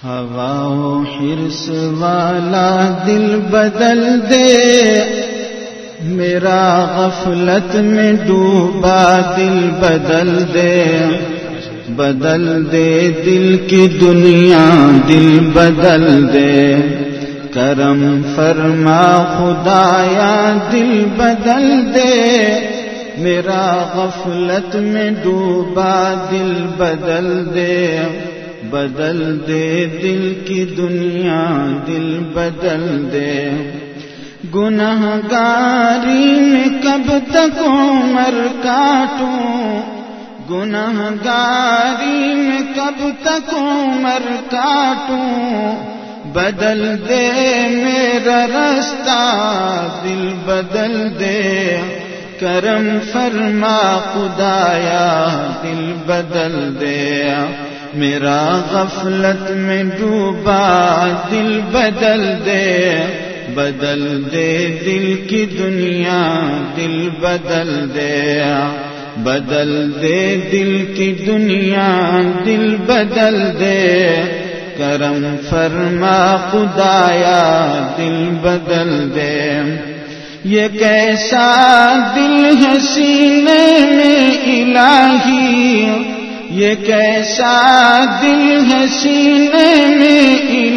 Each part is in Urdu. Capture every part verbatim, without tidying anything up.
ہوا و حرص والا دل بدل دے، میرا غفلت میں ڈوبا دل بدل دے، بدل دے دل کی دنیا دل بدل دے، کرم فرما خدایا دل بدل دے، میرا غفلت میں ڈوبا دل بدل دے، بدل دے دل کی دنیا دل بدل دے۔ گنہگاری میں کب تک عمر کاٹوں، گنہگاری میں کب تک عمر کاٹوں، بدل دے میرا رستہ دل بدل دے، کرم فرما خدایا دل بدل دے، میرا غفلت میں ڈوبا دل بدل دے، بدل دے دل کی دنیا دل بدل دے، بدل دے دل کی دنیا دل بدل دے، کرم فرما خدایا دل بدل دے۔ یہ کیسا دل ہے سینے میں الہی، یہ کیسا دل ہے سینے میں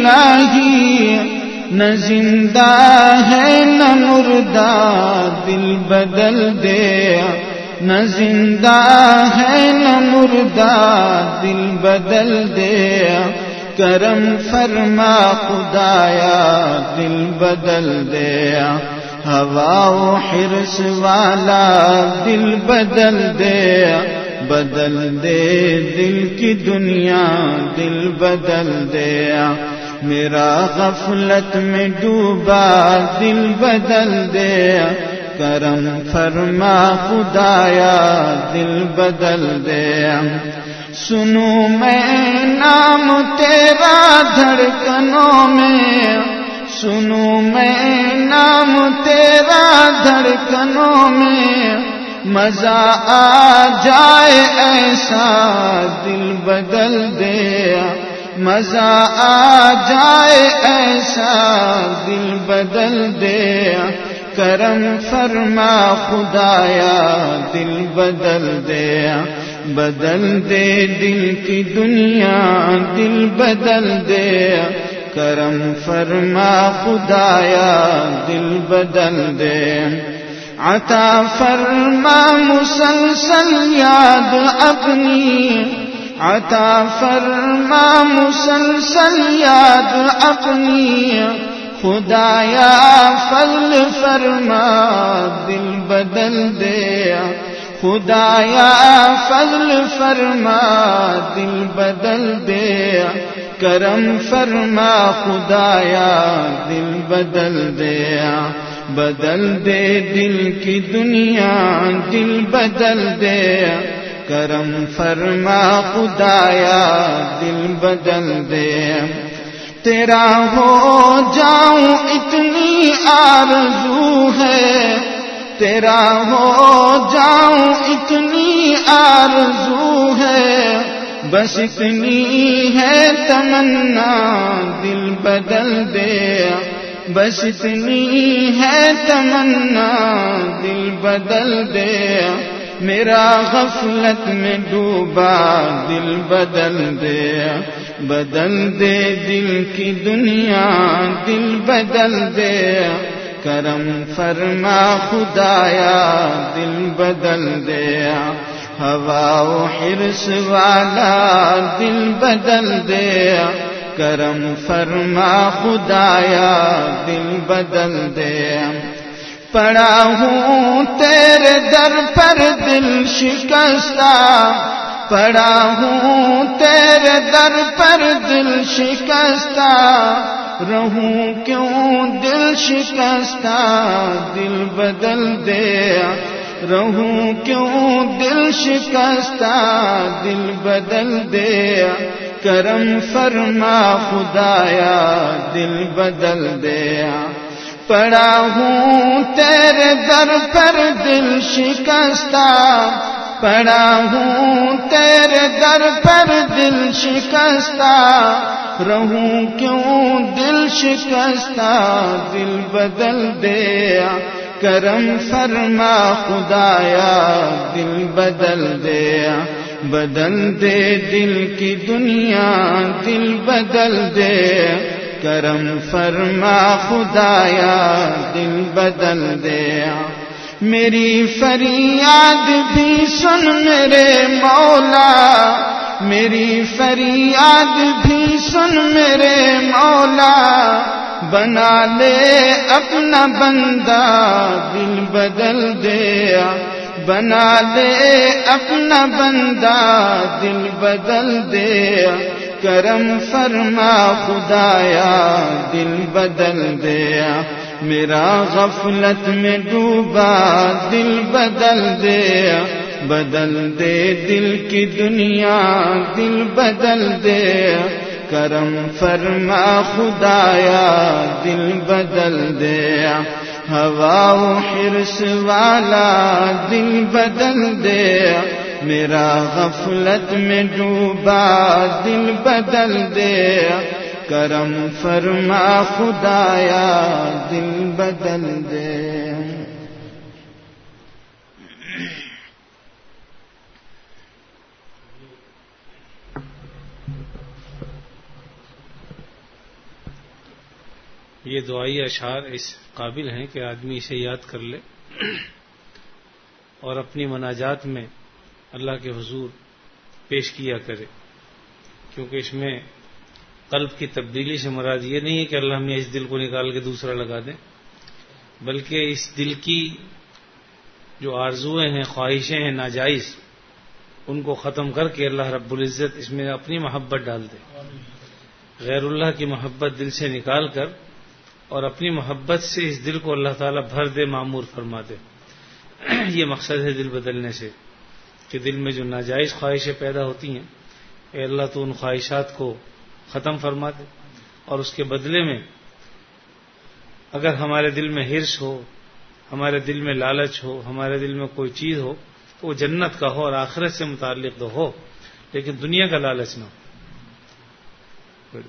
الہی، نہ زندہ ہے نہ مردہ دل بدل دے، نہ زندہ ہے نہ مردہ دل بدل دے، کرم فرما خدایا دل بدل دے، ہوا و حرص والا دل بدل دے، بدل دے دل کی دنیا دل بدل دے، میرا غفلت میں ڈوبا دل بدل دے، کرم فرما خدایا دل بدل دے۔ سنوں میں نام تیرا دھڑکنوں میں، سنوں میں نام تیرا دھڑکنوں میں، مزہ آ جائے ایسا دل بدل دے، مزہ آ جائے ایسا دل بدل دے، کرم فرما خدایا دل بدل دے، بدل دے دل کی دنیا دل بدل دے، کرم فرما خدایا دل بدل دے، عطا فرما مسلسل یاد اپنی، عطا فرما مسلسل یاد اپنی، خدایا فضل فرما دل بدل دے، خدایا فضل فرما دل بدل دے، کرم فرما خدایا دل بدل دے، بدل دے دل کی دنیا دل بدل دے، کرم فرما خدایا دل بدل دے، تیرا ہو جاؤں اتنی آرزو ہے، تیرا ہو جاؤں اتنی آرزو ہے، بس اتنی ہے تمنا دل بدل دے، بس اتنی ہے تمنا دل بدل دے، میرا غفلت میں ڈوبا دل بدل دے، بدل دے دل کی دنیا دل بدل دے، کرم فرما خدایا دل بدل دے، ہوا و حرص والا دل بدل دے، کرم فرما خدایا دل بدل دے، پڑا ہوں تیرے در پر دل شکستہ، پڑا ہوں تیرے در پر دل شکستہ، رہوں کیوں دل شکستہ دل بدل دے، رہوں کیوں دل شکستہ دل بدل دے، کرم فرما خدایا دل بدل دے، پڑا ہوں تیرے در پر دل شکستہ، پڑا ہوں تیرے در پر دل شکستہ، رہوں کیوں دل شکستہ، دل بدل دے کرم فرما خدایا، دل بدل دے بدل دے دل کی دنیا، دل بدل دے کرم فرما خدایا، دل بدل دے میری فریاد بھی سن میرے مولا، میری فریاد بھی سن میرے مولا، بنا لے اپنا بندہ، دل بدل دے بنا لے اپنا بندہ، دل بدل دے کرم فرما خدایا، دل بدل دے میرا غفلت میں ڈوبا دل بدل دے، بدل دے دل کی دنیا، دل بدل دے کرم فرما خدایا، دل بدل دے ہوا و حرص والا، دل بدل دے میرا غفلت میں ڈوبا دل بدل دے کرم فرما خدایا، دل بدل دے یہ دعائی اشعار اس قابل ہیں کہ آدمی اسے یاد کر لے اور اپنی مناجات میں اللہ کے حضور پیش کیا کرے، کیونکہ اس میں قلب کی تبدیلی سے مراد یہ نہیں ہے کہ اللہ ہمیں اس دل کو نکال کے دوسرا لگا دیں، بلکہ اس دل کی جو آرزویں ہیں، خواہشیں ہیں ناجائز، ان کو ختم کر کے اللہ رب العزت اس میں اپنی محبت ڈال دے، غیر اللہ کی محبت دل سے نکال کر اور اپنی محبت سے اس دل کو اللہ تعالیٰ بھر دے، معمور فرما دے۔ یہ مقصد ہے دل بدلنے سے، کہ دل میں جو ناجائز خواہشیں پیدا ہوتی ہیں، اے اللہ تو ان خواہشات کو ختم فرما دے، اور اس کے بدلے میں اگر ہمارے دل میں حرص ہو، ہمارے دل میں لالچ ہو، ہمارے دل میں کوئی چیز ہو تو وہ جنت کا ہو اور آخرت سے متعلق تو ہو، لیکن دنیا کا لالچ نہ ہو۔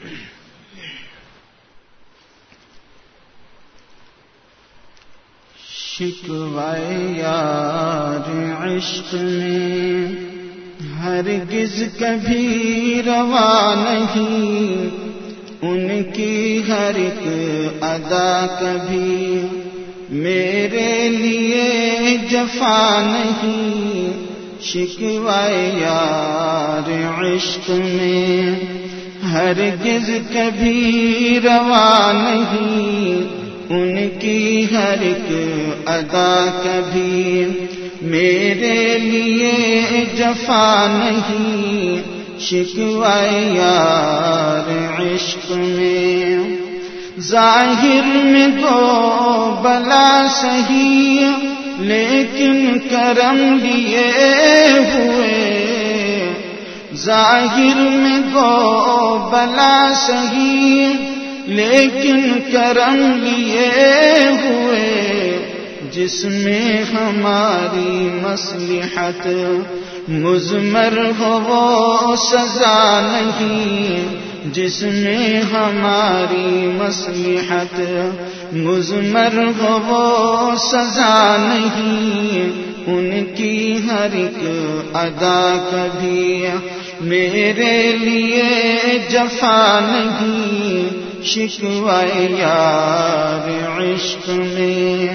شکوائے یار عشق میں ہرگز کبھی روا نہیں، ان کی ہر ایک ادا کبھی میرے لیے جفا نہیں۔ شکوائے یار عشق میں ہرگز کبھی روا نہیں، ان کی ہر ایک ادا کبھی میرے لیے جفا نہیں۔ شکوائے یار عشق میں ظاہر میں دو بلا سہی، لیکن کرم لیے ہوئے، ظاہر میں دو بلا سہی لیکن کرم لیے ہوئے، جس میں ہماری مصلحت مضمر ہو وہ سزا نہیں، جس میں ہماری مصلحت مضمر ہو وہ سزا نہیں، ان کی ہر ایک ادا کبھی میرے لیے جفا نہیں۔ شکوائے یار عشق میں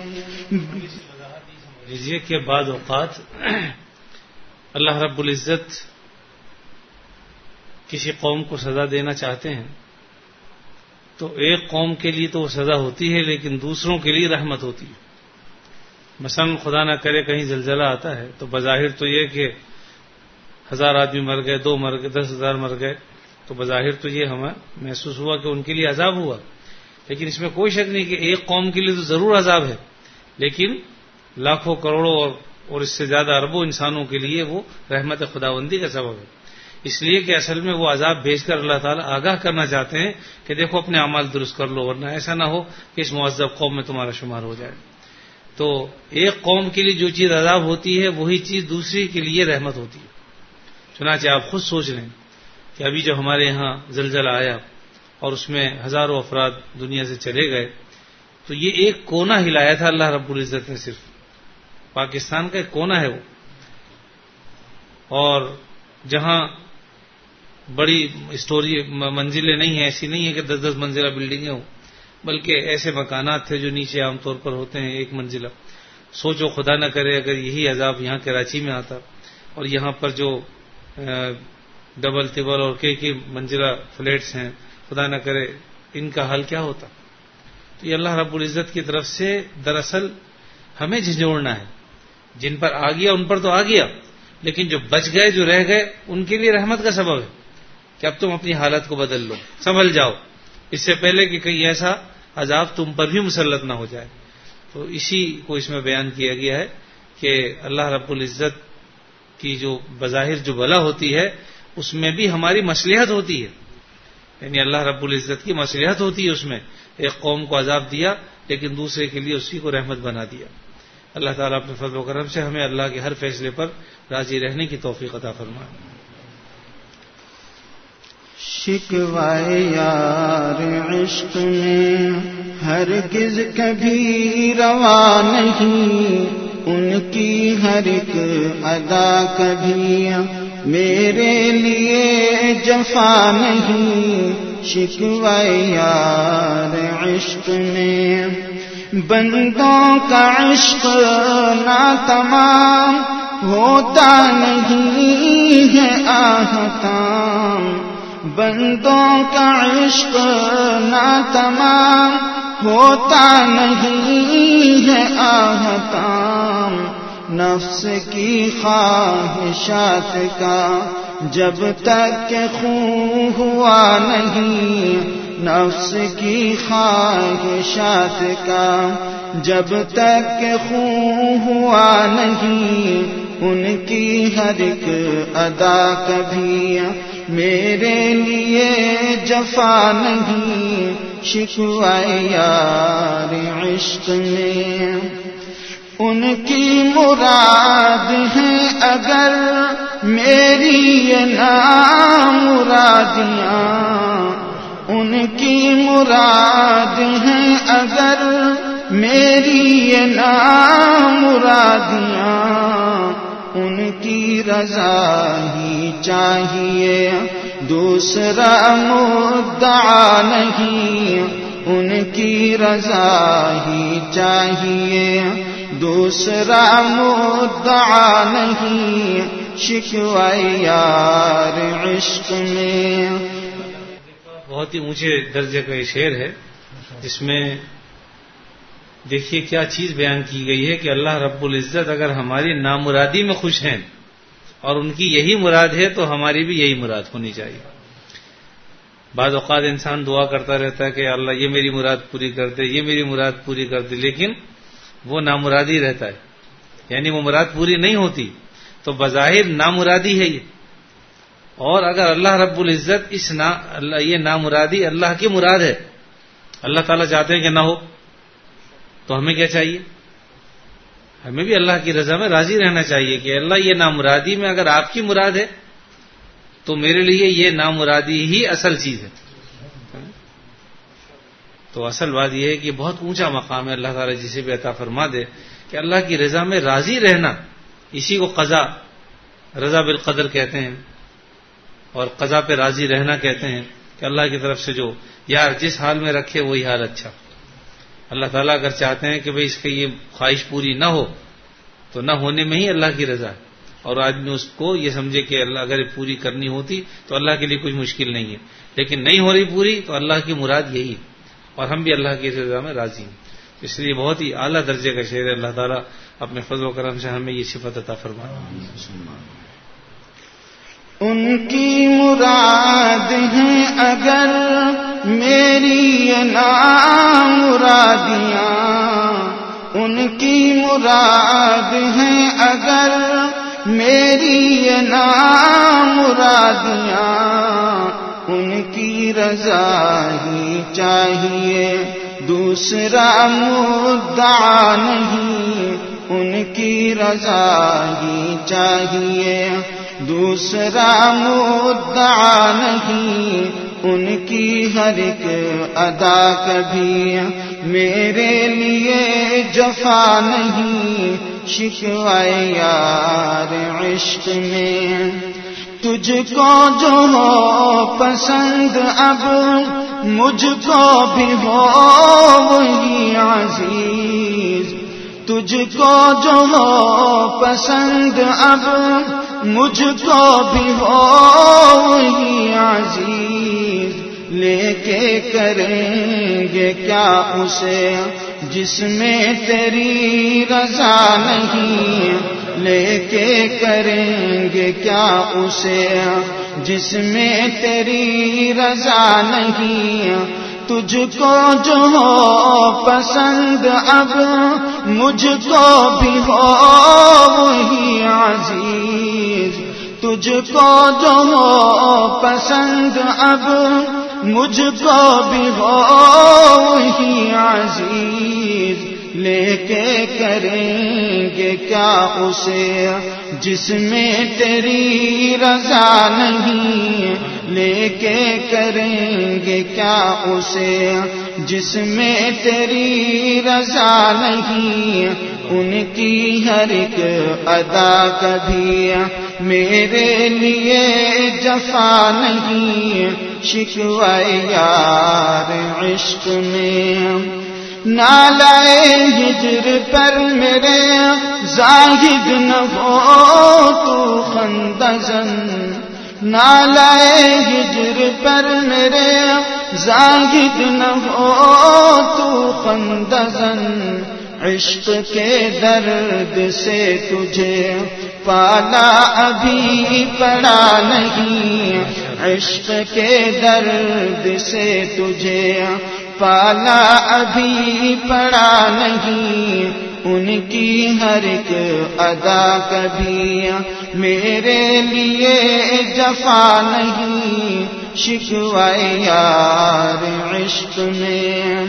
لیجیے کہ بعض اوقات اللہ رب العزت کسی قوم کو سزا دینا چاہتے ہیں تو ایک قوم کے لیے تو وہ سزا ہوتی ہے، لیکن دوسروں کے لیے رحمت ہوتی ہے۔ مثلا خدا نہ کرے کہیں زلزلہ آتا ہے تو بظاہر تو یہ کہ ہزار آدمی مر گئے، دو مر گئے، دس ہزار مر گئے، تو بظاہر تو یہ ہمیں محسوس ہوا کہ ان کے لیے عذاب ہوا، لیکن اس میں کوئی شک نہیں کہ ایک قوم کے لیے تو ضرور عذاب ہے، لیکن لاکھوں کروڑوں اور اور اس سے زیادہ اربوں انسانوں کے لیے وہ رحمت خداوندی کا سبب ہے، اس لیے کہ اصل میں وہ عذاب بھیج کر اللہ تعالیٰ آگاہ کرنا چاہتے ہیں کہ دیکھو اپنے اعمال درست کر لو، ورنہ ایسا نہ ہو کہ اس معذب قوم میں تمہارا شمار ہو جائے۔ تو ایک قوم کے لیے جو چیز عذاب ہوتی ہے وہی چیز دوسری کے لیے رحمت ہوتی ہے. چنانچہ آپ خود سوچ لیں کہ ابھی جب ہمارے یہاں زلزلہ آیا اور اس میں ہزاروں افراد دنیا سے چلے گئے تو یہ ایک کونا ہلایا تھا اللہ رب العزت نے، صرف پاکستان کا ایک کونا ہے وہ. اور جہاں بڑی اسٹوری منزلیں نہیں ہیں، ایسی نہیں ہے کہ دس دس منزلہ بلڈنگیں ہوں، بلکہ ایسے مکانات تھے جو نیچے عام طور پر ہوتے ہیں ایک منزلہ. سوچو خدا نہ کرے اگر یہی عذاب یہاں کراچی میں آتا اور یہاں پر جو ڈبل ٹبل اور کئی کئی منزلہ فلیٹس ہیں، خدا نہ کرے ان کا حل کیا ہوتا. تو یہ اللہ رب العزت کی طرف سے دراصل ہمیں جھنجھوڑنا ہے. جن پر آ گیا ان پر تو آ گیا، لیکن جو بچ گئے جو رہ گئے ان کے لیے رحمت کا سبب ہے کہ اب تم اپنی حالت کو بدل لو، سنبھل جاؤ، اس سے پہلے کہ کہیں ایسا عذاب تم پر بھی مسلط نہ ہو جائے. تو اسی کو اس میں بیان کیا گیا ہے کہ اللہ رب العزت کی جو بظاہر جو بلا ہوتی ہے اس میں بھی ہماری مصلحت ہوتی ہے. یعنی اللہ رب العزت کی مصلحت ہوتی ہے اس میں. ایک قوم کو عذاب دیا لیکن دوسرے کے لیے اسی کو رحمت بنا دیا. اللہ تعالیٰ اپنے فضل و کرم سے ہمیں اللہ کے ہر فیصلے پر راضی رہنے کی توفیق عطا فرمائے. شکوائے یار عشق میں ہرگز کبھی روا نہیں، ان کی ہر ایک ادا کبھی میرے لیے جفا نہیں. شکوائے یار عشق میں بندوں کا عشق نہ تمام ہوتا نہیں ہے آہتام. بندوں کا عشق نہ تمام ہوتا نہیں ہے آہتام. نفس کی خواہشات کا جب تک کہ خون ہوا نہیں، نفس کی خواہشات کا جب تک کہ خون ہوا نہیں، ان کی ہر ایک ادا کبھی میرے لیے جفا نہیں. شکوائے یار عشق میں ان کی مراد ہے اگر میری یہ نامرادیاں، ان کی مراد ہے اگر میری یہ نامرادیاں، ان کی رضا ہی چاہیے دوسرا مدعا نہیں. ان کی رضا ہی چاہیے دوسرا مدعا نہیں. شکوائے یار عشق میں. بہت ہی اونچے درجے کا یہ شعر ہے جس میں دیکھیے کیا چیز بیان کی گئی ہے کہ اللہ رب العزت اگر ہماری نامرادی میں خوش ہیں اور ان کی یہی مراد ہے تو ہماری بھی یہی مراد ہونی چاہیے. بعض اوقات انسان دعا کرتا رہتا ہے کہ اللہ یہ میری مراد پوری کر دے، یہ میری مراد پوری کر دے، لیکن وہ نامرادی رہتا ہے، یعنی وہ مراد پوری نہیں ہوتی. تو بظاہر نامرادی ہے یہ. اور اگر اللہ رب العزت اس نا اللہ یہ نامرادی اللہ کی مراد ہے، اللہ تعالیٰ چاہتے ہیں کہ نہ ہو، تو ہمیں کیا چاہیے؟ ہمیں بھی اللہ کی رضا میں راضی رہنا چاہیے کہ اللہ یہ نامرادی میں اگر آپ کی مراد ہے تو میرے لیے یہ نامرادی ہی اصل چیز ہے. تو اصل بات یہ ہے کہ بہت اونچا مقام ہے اللہ تعالیٰ جسے بھی عطا فرما دے کہ اللہ کی رضا میں راضی رہنا. اسی کو قضا رضا بالقدر کہتے ہیں اور قضا پہ راضی رہنا کہتے ہیں کہ اللہ کی طرف سے جو یار جس حال میں رکھے وہی حال اچھا. اللہ تعالیٰ اگر چاہتے ہیں کہ بھئی اس کی یہ خواہش پوری نہ ہو تو نہ ہونے میں ہی اللہ کی رضا ہے، اور آدمی اس کو یہ سمجھے کہ اللہ اگر پوری کرنی ہوتی تو اللہ کے لیے کچھ مشکل نہیں ہے، لیکن نہیں ہو رہی پوری تو اللہ کی مراد یہی ہے اور ہم بھی اللہ کی رضا میں راضی ہیں. اس لیے بہت ہی اعلیٰ درجے کا شعر ہے. اللہ تعالیٰ اپنے فضل و کرم سے ہمیں یہ صفت عطا فرمائے. ان کی مراد ہے اگر میری یہ نامرادیاں، ان کی مراد ہے اگر میری یہ نامرادیاں، ان کی رضا ہی چاہیے دوسرا مدعا نہیں. ان کی رضا ہی چاہیے، دوسرا مدعا نہیں، ان کی ہر ایک ادا کبھی میرے لیے جفا نہیں، شکوائے یار عشق میں تجھ کو جو ہو پسند، اب مجھ کو بھی ہو وہی عزیز، تجھ کو جو ہو پسند، اب مجھ کو بھی ہو وہی عزیز، لے کے کریں گے کیا اسے جس میں تیری رضا نہیں، لے کے کریں گے کیا اسے جس میں تیری رضا نہیں، تجھ کو جو ہو پسند، اب مجھ کو بھی ہو وہی عزیز، تجھ کو جو ہو پسند، اب مجھ کو بھی ہو وہی عزیز، لے کے کریں گے کیا اسے جس میں تیری رضا نہیں، لے کے کریں گے کیا اسے جس میں تیری رضا نہیں، ان کی ہر ایک ادا کبھی میرے لیے جفا نہیں، شکوائے یار عشق میں نالائے ہجر پر میرے زاہد نہ ہو تو خندزن، نالائے ہجر پر میرے زاہد نہ ہو تو خندزن، عشق کے درد سے تجھے پالا ابھی پڑا نہیں، عشق کے درد سے تجھے پالا ابھی پڑا نہیں، ان کی ہر ایک ادا کبھی میرے لیے جفا نہیں، شکوائے یار عشق میں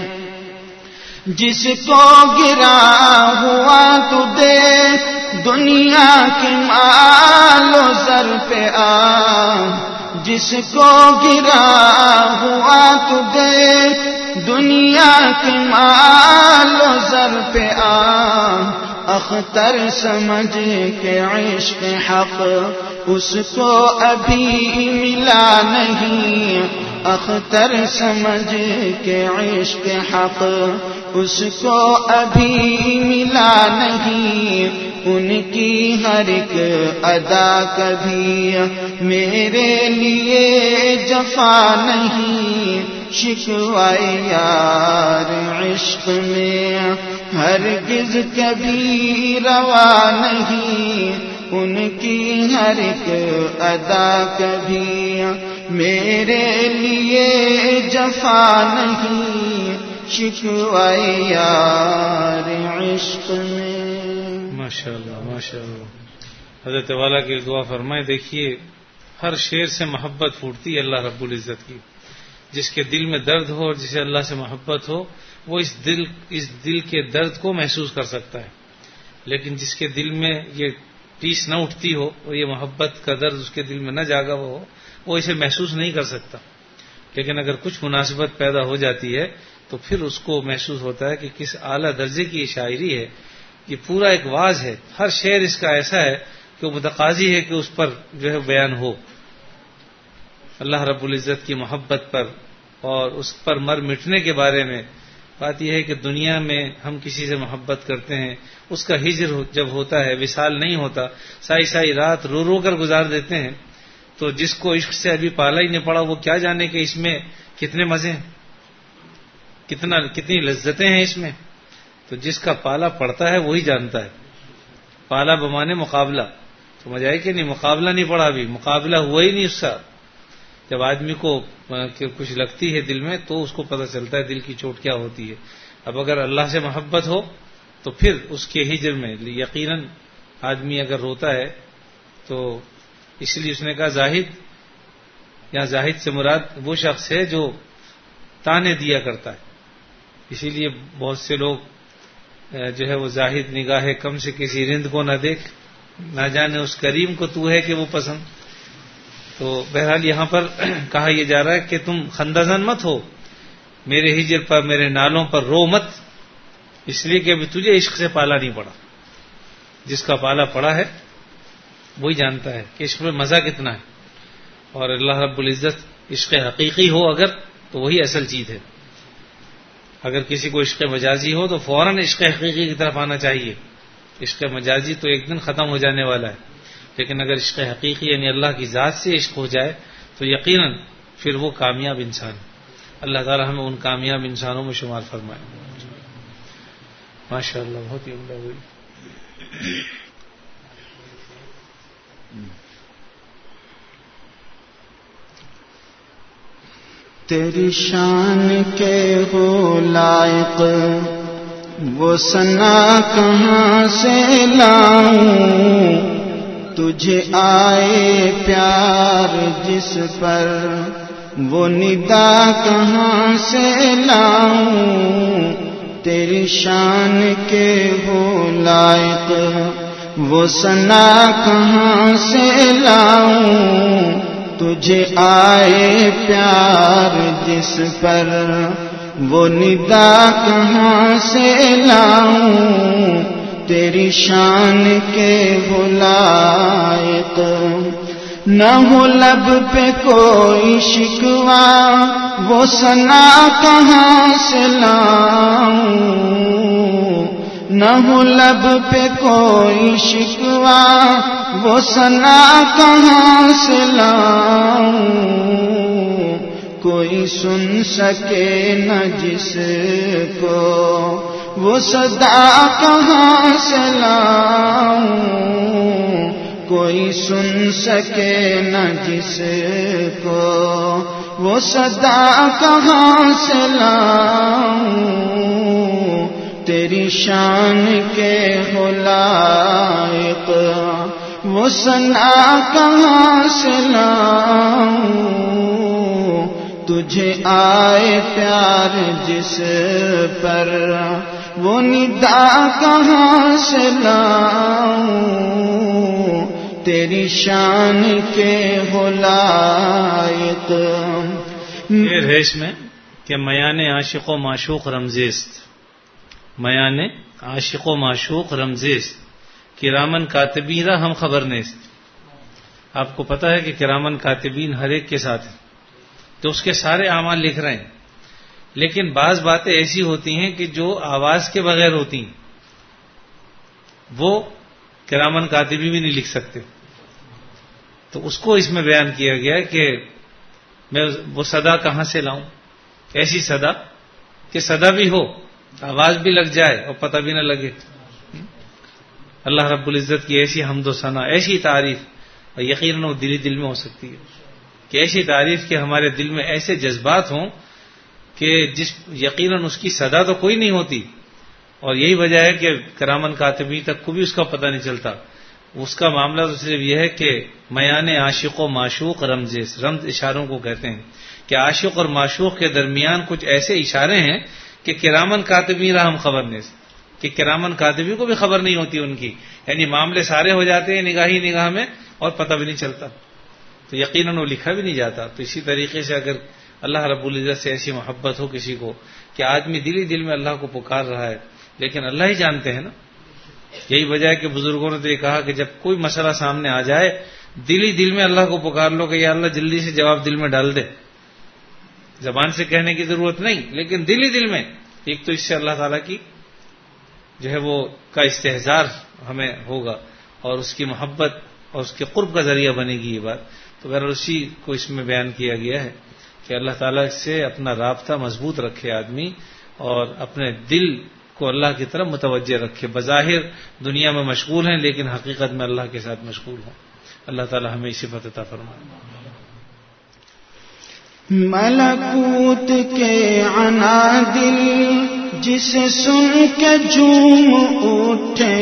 جس کو گرا ہوا تو دے دنیا کے مال و زر پہ آ، جس کو گرا ہوا تو دے دنیا کے مال و زر پہ آ، اختر سمجھ کے عشق حق اس کو ابھی ملا نہیں، اختر سمجھ کے عشق حق اس کو ابھی ملا نہیں، ان کی ہر ایک ادا کبھی میرے لیے جفا نہیں، شکوائے یار عشق میں ہرگز کبھی روا نہیں، ان کی ہر ایک ادا کبھی میرے لیے جفا نہیں، شکوائے یار عشق میں۔ ماشاءاللہ ماشاءاللہ، حضرت والا کی دعا فرمائے۔ دیکھیے ہر شعر سے محبت پھوٹتی ہے اللہ رب العزت کی، جس کے دل میں درد ہو اور جسے اللہ سے محبت ہو وہ اس دل اس دل کے درد کو محسوس کر سکتا ہے، لیکن جس کے دل میں یہ ٹیس نہ اٹھتی ہو اور یہ محبت کا درد اس کے دل میں نہ جاگا ہوا ہو وہ اسے محسوس نہیں کر سکتا، لیکن اگر کچھ مناسبت پیدا ہو جاتی ہے تو پھر اس کو محسوس ہوتا ہے کہ کس اعلیٰ درجے کی یہ شاعری ہے، یہ پورا ایک واز ہے، ہر شعر اس کا ایسا ہے کہ وہ متقاضی ہے کہ اس پر جو ہے بیان ہو اللہ رب العزت کی محبت پر اور اس پر مر مٹنے کے بارے میں۔ بات یہ ہے کہ دنیا میں ہم کسی سے محبت کرتے ہیں، اس کا ہجر جب ہوتا ہے، وصال نہیں ہوتا، سائی سائی رات رو رو کر گزار دیتے ہیں، تو جس کو عشق سے ابھی پالا ہی نہیں پڑا وہ کیا جانے کہ اس میں کتنے مزے ہیں، کتنا کتنی لذتیں ہیں اس میں۔ تو جس کا پالا پڑتا ہے وہی جانتا ہے، پالا بمانے مقابلہ، سمجھ آئے کہ نہیں، مقابلہ نہیں پڑا، ابھی مقابلہ ہوا ہی نہیں اس کا۔ جب آدمی کو کچھ لگتی ہے دل میں تو اس کو پتہ چلتا ہے دل کی چوٹ کیا ہوتی ہے۔ اب اگر اللہ سے محبت ہو تو پھر اس کے ہجر میں یقیناً آدمی اگر روتا ہے تو اس لیے اس نے کہا زاہد، یا زاہد سے مراد وہ شخص ہے جو تانے دیا کرتا ہے۔ اسی لیے بہت سے لوگ جو ہے وہ زاہد نگاہ کم سے کسی رند کو نہ دیکھ، نہ جانے اس کریم کو تو ہے کہ وہ پسند. تو بہرحال یہاں پر کہا یہ جا رہا ہے کہ تم خندزن مت ہو میرے ہجر پر، میرے نالوں پر رو مت، اس لیے کہ ابھی تجھے عشق سے پالا نہیں پڑا. جس کا پالا پڑا ہے وہی جانتا ہے کہ عشق میں مزہ کتنا ہے. اور اللہ رب العزت عشق حقیقی ہو اگر تو وہی اصل چیز ہے. اگر کسی کو عشق مجازی ہو تو فوراً عشق حقیقی کی طرف آنا چاہیے. عشق مجازی تو ایک دن ختم ہو جانے والا ہے، لیکن اگر عشق حقیقی یعنی اللہ کی ذات سے عشق ہو جائے تو یقیناً پھر وہ کامیاب انسان ہے. اللہ تعالی ہمیں ان کامیاب انسانوں میں شمار فرمائے. ماشاء اللہ، بہت ہی عمدہ ہوئی. تیری شان کے ہو لائق وہ ثنا کہاں سے لاؤں، تجھے آئے پیار جس پر وہ ندا کہاں سے لاؤں. تیری شان کے ہو لائق وہ ثنا کہاں سے لاؤں، تجھے آئے پیار جس پر وہ ندا کہاں سے لاؤں. تیری شان کے ہو لائق نہ ہو لب پہ کوئی شکوہ وہ ثنا کہاں سے لاؤں. نہ ہو لب پہ کوئی شکوہ وہ ثنا کہاں سے لاؤں. کوئی سن سکے نہ جس کو وہ صدا کہاں سے لاؤں. کوئی سن سکے نہ جس کو وہ صدا کہاں سے لاؤں. تیری شان کے ہو لائق وہ ثنا کہاں سے لاؤں. تجھے آئے پیار جس پر وہ ندا کہاں سے لاؤں. تیری شان کے ہو لائق. یہ ریش میں کہ میان عاشق و معشوق رمزیست، میان عاشق و معشوق رمزیست کرامن کاتبین را ہم خبر نیست. آپ کو پتا ہے کہ کرامن کاتبین ہر ایک کے ساتھ ہیں، تو اس کے سارے اعمال لکھ رہے ہیں. لیکن بعض باتیں ایسی ہوتی ہیں کہ جو آواز کے بغیر ہوتی ہیں، وہ کرامن کاتبی بھی نہیں لکھ سکتے. تو اس کو اس میں بیان کیا گیا کہ میں وہ صدا کہاں سے لاؤں، ایسی صدا کہ صدا بھی ہو، آواز بھی لگ جائے اور پتہ بھی نہ لگے. اللہ رب العزت کی ایسی حمد و ثنا، ایسی تعریف، اور یقیناً وہ دلی دل میں ہو سکتی ہے کہ ایسی تعریف کہ ہمارے دل میں ایسے جذبات ہوں کہ جس یقیناً اس کی صدا تو کوئی نہیں ہوتی. اور یہی وجہ ہے کہ کرامن کاتبی تک کو بھی اس کا پتہ نہیں چلتا. اس کا معاملہ تو صرف یہ ہے کہ میان عاشق و معشوق رمزیس، رمز اشاروں کو کہتے ہیں کہ عاشق اور معشوق کے درمیان کچھ ایسے اشارے ہیں کہ کرامن کاتبی را ہم خبر نہیں، کہ کرامن کاتبی کو بھی خبر نہیں ہوتی ان کی، یعنی معاملے سارے ہو جاتے ہیں نگاہی نگاہ میں اور پتہ بھی نہیں چلتا، تو یقیناً وہ لکھا بھی نہیں جاتا. تو اسی طریقے سے اگر اللہ رب العزت سے ایسی محبت ہو کسی کو کہ آدمی دل ہی دل میں اللہ کو پکار رہا ہے، لیکن اللہ ہی جانتے ہیں نا. یہی وجہ ہے کہ بزرگوں نے تو یہ کہا کہ جب کوئی مسئلہ سامنے آ جائے دل ہی دل میں اللہ کو پکار لو کہ یا اللہ جلدی سے جواب دل میں ڈال دے. زبان سے کہنے کی ضرورت نہیں، لیکن دل ہی دل میں. ایک تو اس سے اللہ تعالیٰ کی جو ہے وہ کا استحضار ہمیں ہوگا اور اس کی محبت اور اس کے قرب کا ذریعہ بنے گی یہ بات. تو بہرحال اسی کو اس میں بیان کیا گیا ہے کہ اللہ تعالیٰ سے اپنا رابطہ مضبوط رکھے آدمی اور اپنے دل کو اللہ کی طرف متوجہ رکھے. بظاہر دنیا میں مشغول ہیں لیکن حقیقت میں اللہ کے ساتھ مشغول ہوں. اللہ تعالیٰ ہمیں اسی صفت عطا فرمائے. ملکوت کے عنادل جسے سن کے جھوم اٹھے،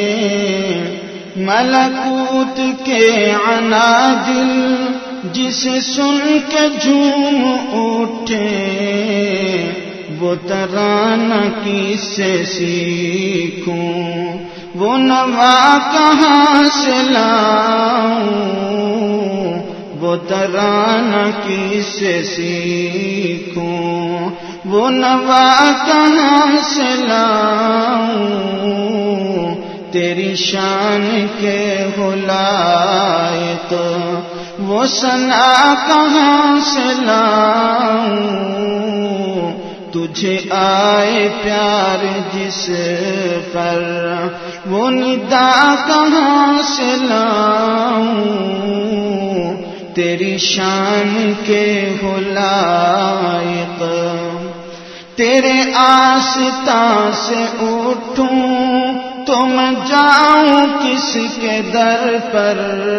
ملکوت کے عنادل جسے سن کے جھوم اٹھے، وہ ترانہ کس سے سیکھوں، وہ نوا کہاں سے لاؤں، وہ ترانہ کس سے سیکھوں، وہ نوا کہاں سے لاؤں، تیری شان کے لائق وہ ثنا کہاں سے لاؤں، تجھے آئے پیار جس پر وہ ندا کہاں سے لاؤں، تیری شان کے لائق تیرے آستان سے اٹھوں تو میں جاؤں کس کے در پر،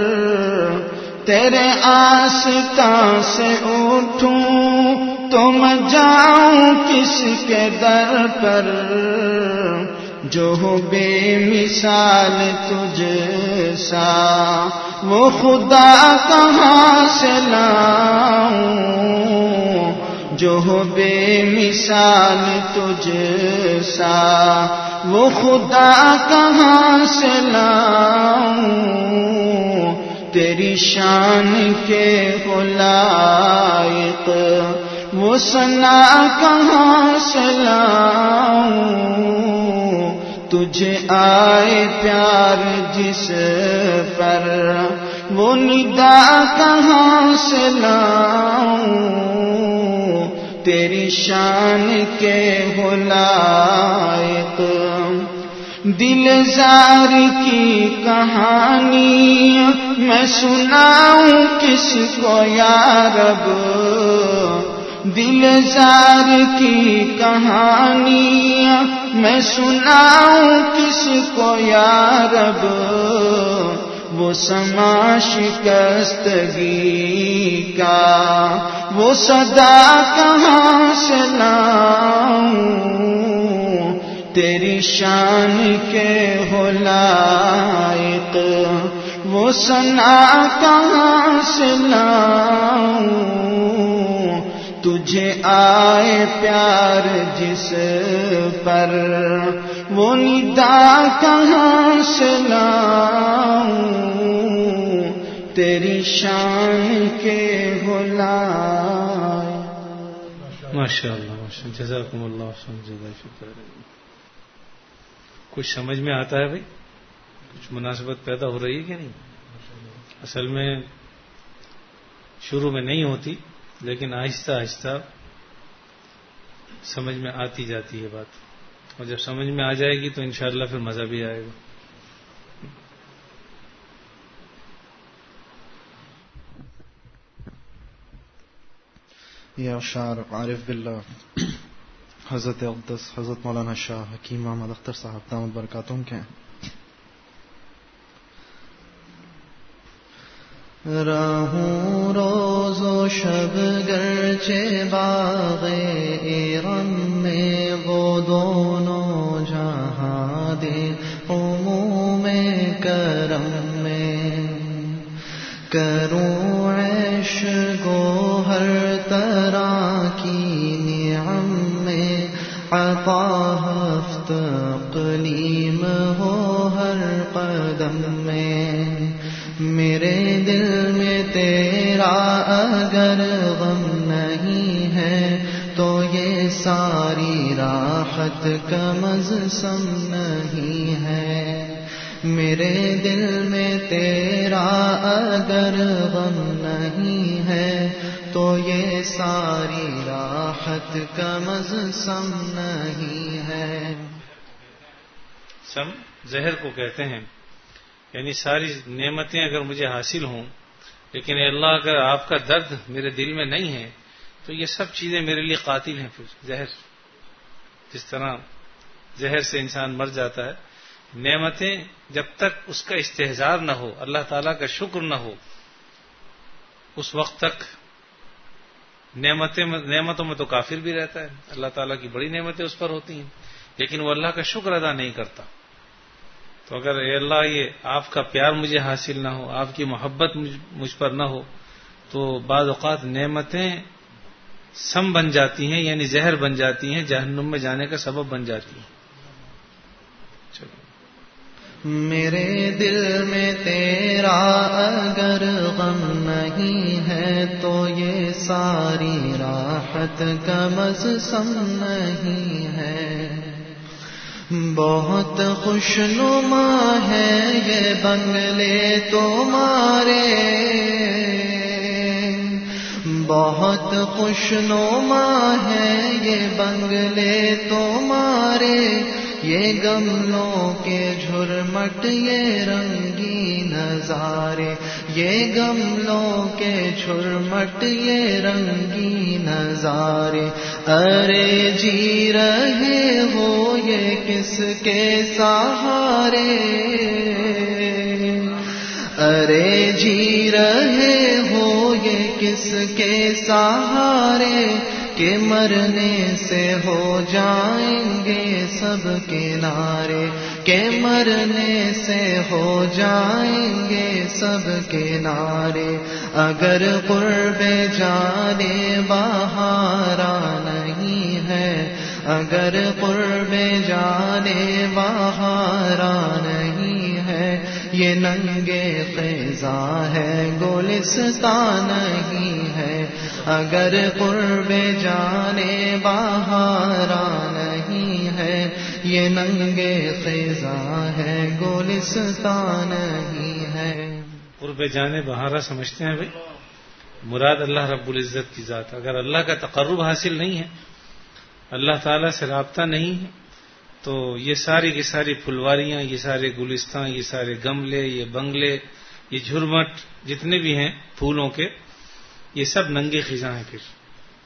تیرے آستان سے اٹھوں تو میں جاؤں کس کے در پر، جو ہو بے مثال تجھ سا وہ خدا کہاں سے لاؤں، جو ہو بے مثال تجھ سا وہ خدا کہاں سے لاؤں، تیری شان کے لائق وہ ثنا کہاں سے لاؤں، تجھے آئے پیار جس پر وہ ندا کہاں سے لاؤں، تیری شان کے لائق دل زار کی کہانی میں سناؤں کس کو یا رب، دل زار کی کہانی میں سناؤں کس کو یا رب، وہ سما شکستگی کا وہ صدا کہاں سے لاؤں، تیری شان کے لائق وہ ثنا کہاں سے لاؤں، تجھے آئے پیار جس پر وہ ندا کہاں سے لاؤں، تیری شان کے لائق۔ ماشاء اللہ ماشاء اللہ، جزاکم اللہ خیر، شکر۔ کچھ سمجھ میں آتا ہے بھائی؟ کچھ مناسبت پیدا ہو رہی ہے کہ نہیں؟ اصل میں شروع میں نہیں ہوتی، لیکن آہستہ آہستہ سمجھ میں آتی جاتی ہے بات، اور جب سمجھ میں آ جائے گی تو انشاءاللہ پھر مزہ بھی آئے گا۔ یہ اشعار عارف باللہ حضرت اقدس حضرت مولانا شاہ حکیم محمد اختر صاحب دامت برکاتہم کے رہوں روز و شب گرچہ باغ ارم میں وہ دونوں جہاں دے عموم کرم میں، کروں عیش گو ہر طرح کی نعم میں، عطا ہفت اقلیم ہو ہر قدم میں، میرے دل میں تیرا اگر غم نہیں ہے تو یہ ساری راحت کا مزسم نہیں ہے، میرے دل میں تیرا اگر غم نہیں ہے تو یہ ساری راحت کا مزسم نہیں ہے۔ سم زہر کو کہتے ہیں، یعنی ساری نعمتیں اگر مجھے حاصل ہوں لیکن اے اللہ اگر آپ کا درد میرے دل میں نہیں ہے تو یہ سب چیزیں میرے لیے قاتل ہیں۔ پھر زہر، جس طرح زہر سے انسان مر جاتا ہے، نعمتیں جب تک اس کا استحضار نہ ہو، اللہ تعالیٰ کا شکر نہ ہو، اس وقت تک نعمتیں نعمتوں میں تو کافر بھی رہتا ہے، اللہ تعالیٰ کی بڑی نعمتیں اس پر ہوتی ہیں، لیکن وہ اللہ کا شکر ادا نہیں کرتا۔ تو اگر اے اللہ یہ آپ کا پیار مجھے حاصل نہ ہو، آپ کی محبت مجھ پر نہ ہو، تو بعض اوقات نعمتیں سم بن جاتی ہیں، یعنی زہر بن جاتی ہیں، جہنم میں جانے کا سبب بن جاتی ہیں. چلو. میرے دل میں تیرا اگر غم نہیں ہے تو یہ ساری راحت کا مذہب نہیں ہے. بہت خوشنما ہے یہ بنگلے تمہارے، بہت خوشنما ہے یہ بنگلے تمہارے، یہ گملوں کے جھرمٹ یہ رنگی نظارے، یہ گملوں کے جھرمٹ یہ رنگی نظارے. ارے جی رہے ہو یہ کس کے سہارے، ارے جی رہے ہو یہ کس کے سہارے، کہ مرنے سے ہو جائیں گے سب کنارے، کہ مرنے سے ہو جائیں گے سب کنارے. اگر قرب جانے بہارا نہیں ہے، اگر قرب جانے بہارا نہیں ہے، یہ ننگے خزاں ہے گلستان نہیں ہے. اگر قرب جانے بہارا نہیں ہے، یہ ننگے خزاں ہے گلستان نہیں ہے. قرب جانے بہارا سمجھتے ہیں بھائی، مراد اللہ رب العزت کی ذات. اگر اللہ کا تقرب حاصل نہیں ہے، اللہ تعالیٰ سے رابطہ نہیں ہے، تو یہ ساری کی ساری پھلواریاں، یہ سارے گلستان، یہ سارے گملے، یہ بنگلے، یہ جھرمٹ جتنے بھی ہیں پھولوں کے، یہ سب ننگے خزاں ہیں. پھر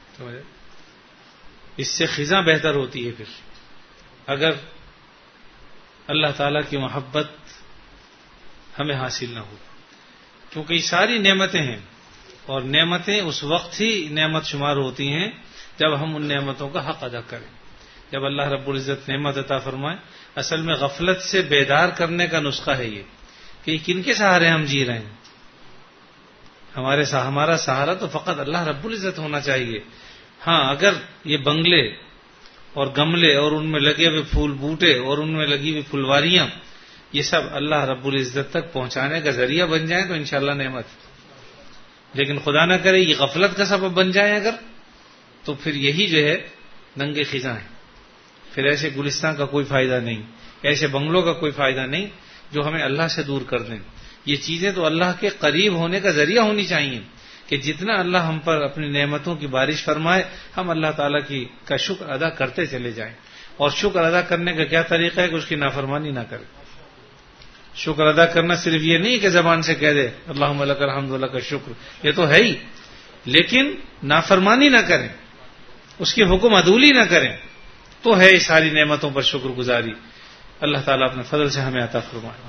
اس سے خزاں بہتر ہوتی ہے. پھر اگر اللہ تعالیٰ کی محبت ہمیں حاصل نہ ہو، کیونکہ یہ ساری نعمتیں ہیں، اور نعمتیں اس وقت ہی نعمت شمار ہوتی ہیں جب ہم ان نعمتوں کا حق ادا کریں. جب اللہ رب العزت نعمت عطا فرمائے، اصل میں غفلت سے بیدار کرنے کا نسخہ ہے یہ، کہ کن کے سہارے ہم جی رہے ہیں. ہمارے ہمارا سہارا تو فقط اللہ رب العزت ہونا چاہیے. ہاں، اگر یہ بنگلے اور گملے اور ان میں لگے ہوئے پھول بوٹے اور ان میں لگی ہوئی پھلواریاں یہ سب اللہ رب العزت تک پہنچانے کا ذریعہ بن جائیں تو انشاءاللہ نعمت. لیکن خدا نہ کرے یہ غفلت کا سبب بن جائے اگر، تو پھر یہی جو ہے ننگے خزاں ہیں. پھر ایسے گلستان کا کوئی فائدہ نہیں، ایسے بنگلوں کا کوئی فائدہ نہیں جو ہمیں اللہ سے دور کر دیں. یہ چیزیں تو اللہ کے قریب ہونے کا ذریعہ ہونی چاہیے، کہ جتنا اللہ ہم پر اپنی نعمتوں کی بارش فرمائے ہم اللہ تعالیٰ کی کا شکر ادا کرتے چلے جائیں. اور شکر ادا کرنے کا کیا طریقہ ہے کہ اس کی نافرمانی نہ کرے. شکر ادا کرنا صرف یہ نہیں کہ زبان سے کہہ دے اللہم لک الحمد لک الشکر، یہ تو ہے ہی، لیکن نافرمانی نہ کریں، اس کی حکم عدولی نہ کریں، تو ہے ساری نعمتوں پر شکر گزاری. اللہ تعالیٰ اپنے فضل سے ہمیں عطا فرمائے.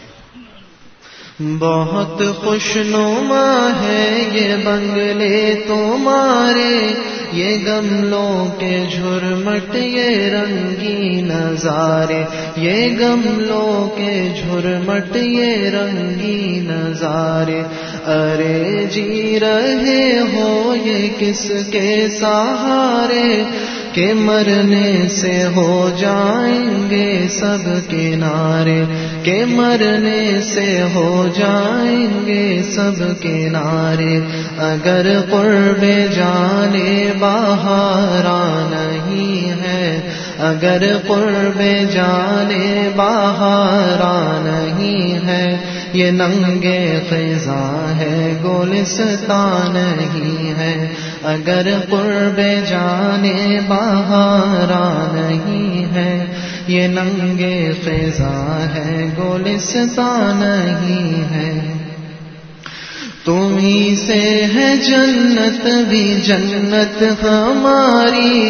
بہت خوشنما ہے یہ بنگلے تمہارے، یہ گملوں کے جھرمٹ یہ رنگی نظارے، یہ گملوں کے جھرمٹ یہ رنگی نظارے. ارے جی رہے ہو یہ کس کے سہارے، کہ مرنے سے ہو جائیں گے سب کنارے، کہ مرنے سے ہو جائیں گے سب کنارے. اگر قرب جانے بہارا نہیں ہے، اگر قرب جانے بہارا نہیں ہے، یہ ننگے خزاں ہے گلستان نہیں ہے. اگر قرب جانے بہارا نہیں ہے، یہ ننگے خزاں ہے گلستان نہیں ہے. تمہیں سے ہے جنت بھی جنت ہماری،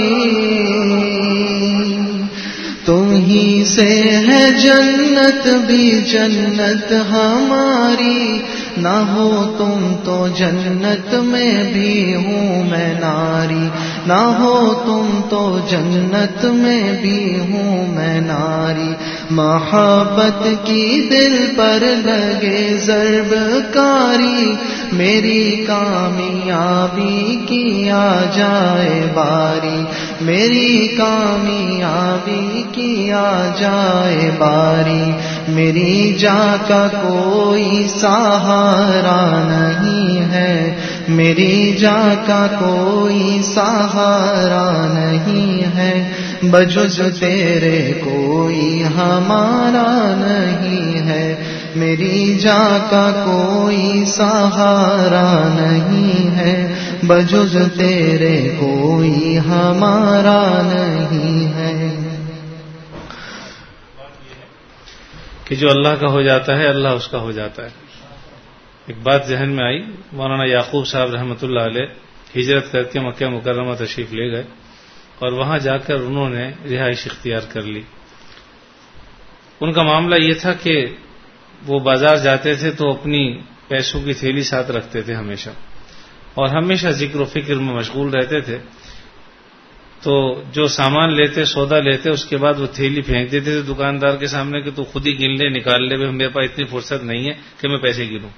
تمہیں سے ہے جنت بھی جنت ہماری. نہ ہو تم تو جنت میں بھی ہوں میں ناری، نہ ہو تم تو جنت میں بھی ہوں میں ناری، محبت کی دل پر لگے ضرب کاری، میری کامیابی کی آ جائے باری، میری کامیابی کی آ جائے باری، میری جاں کا کوئی سہارا نہیں ہے، میری جاں کا کوئی سہارا نہیں ہے، بجز تیرے کوئی ہمارا نہیں ہے، میری جاں کا کوئی سہارا نہیں ہے، بجز تیرے کوئی ہمارا نہیں ہے۔ کہ جو اللہ کا ہو جاتا ہے اللہ اس کا ہو جاتا ہے۔ ایک بات ذہن میں آئی، مولانا یعقوب صاحب رحمۃ اللہ علیہ ہجرت کر کے مکہ مکرمہ تشریف لے گئے اور وہاں جا کر انہوں نے رہائش اختیار کر لی۔ ان کا معاملہ یہ تھا کہ وہ بازار جاتے تھے تو اپنی پیسوں کی تھیلی ساتھ رکھتے تھے ہمیشہ، اور ہمیشہ ذکر و فکر میں مشغول رہتے تھے۔ تو جو سامان لیتے، سودا لیتے، اس کے بعد وہ تھیلی پھینک دیتے تھے دکاندار کے سامنے کہ تو خود ہی گن لے، نکال لے، میرے پاس اتنی فرصت نہیں ہے کہ میں پیسے گنوں۔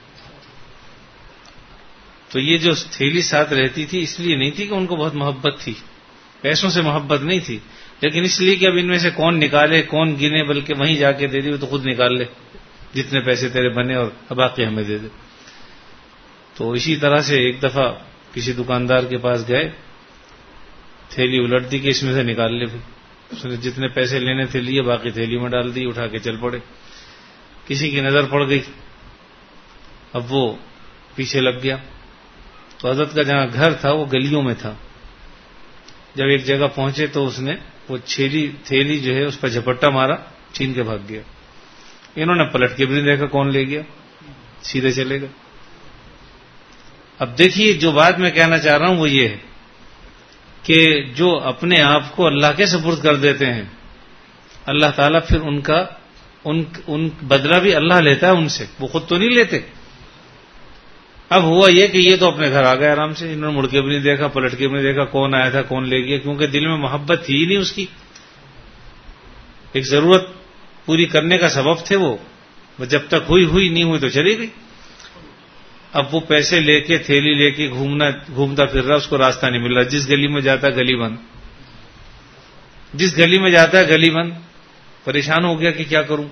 تو یہ جو تھیلی ساتھ رہتی تھی اس لیے نہیں تھی کہ ان کو بہت محبت تھی، پیسوں سے محبت نہیں تھی، لیکن اس لیے کہ اب ان میں سے کون نکالے کون گنے، بلکہ وہیں جا کے دے دی، تو خود نکال لے جتنے پیسے تیرے بنے اور باقی ہمیں دے دے۔ تو اسی طرح سے ایک دفعہ کسی دکاندار کے پاس گئے، تھیلی الٹ دی کہ اس میں سے نکال لے، اس نے جتنے پیسے لینے تھے لیے، باقی تھیلی میں ڈال دی، اٹھا کے چل پڑے۔ کسی کی نظر پڑ گئی، اب وہ پیچھے لگ گیا، تو حضرت کا جہاں گھر تھا وہ گلیوں میں تھا۔ جب ایک جگہ پہنچے تو اس نے وہ چھیلی تھیلی جو ہے اس پر جھپٹا مارا، چھین کے بھاگ گیا۔ انہوں نے پلٹ کے بھی نہیں دیکھا کون لے گیا، سیدھے چلے گئے۔ اب دیکھیے جو بات میں کہنا چاہ رہا ہوں وہ یہ ہے کہ جو اپنے آپ کو اللہ کے سپرد کر دیتے ہیں، اللہ تعالیٰ پھر ان کا ان, ان بدلہ بھی اللہ لیتا ہے ان سے، وہ خود تو نہیں لیتے۔ اب ہوا یہ کہ یہ تو اپنے گھر آ گئے آرام سے، انہوں نے مڑ کے بھی نہیں دیکھا، پلٹ کے بھی نہیں دیکھا کون آیا تھا کون لے گیا، کیونکہ دل میں محبت تھی ہی نہیں اس کی، ایک ضرورت پوری کرنے کا سبب تھے وہ، جب تک ہوئی ہوئی نہیں ہوئی تو چلی گئی۔ اب وہ پیسے لے کے تھیلی لے کے گھومنا گھومتا پھر رہا، اس کو راستہ نہیں مل رہا، جس گلی میں جاتا ہے گلی بند، جس گلی میں جاتا ہے گلی بند، پریشان ہو گیا کہ کیا کروں۔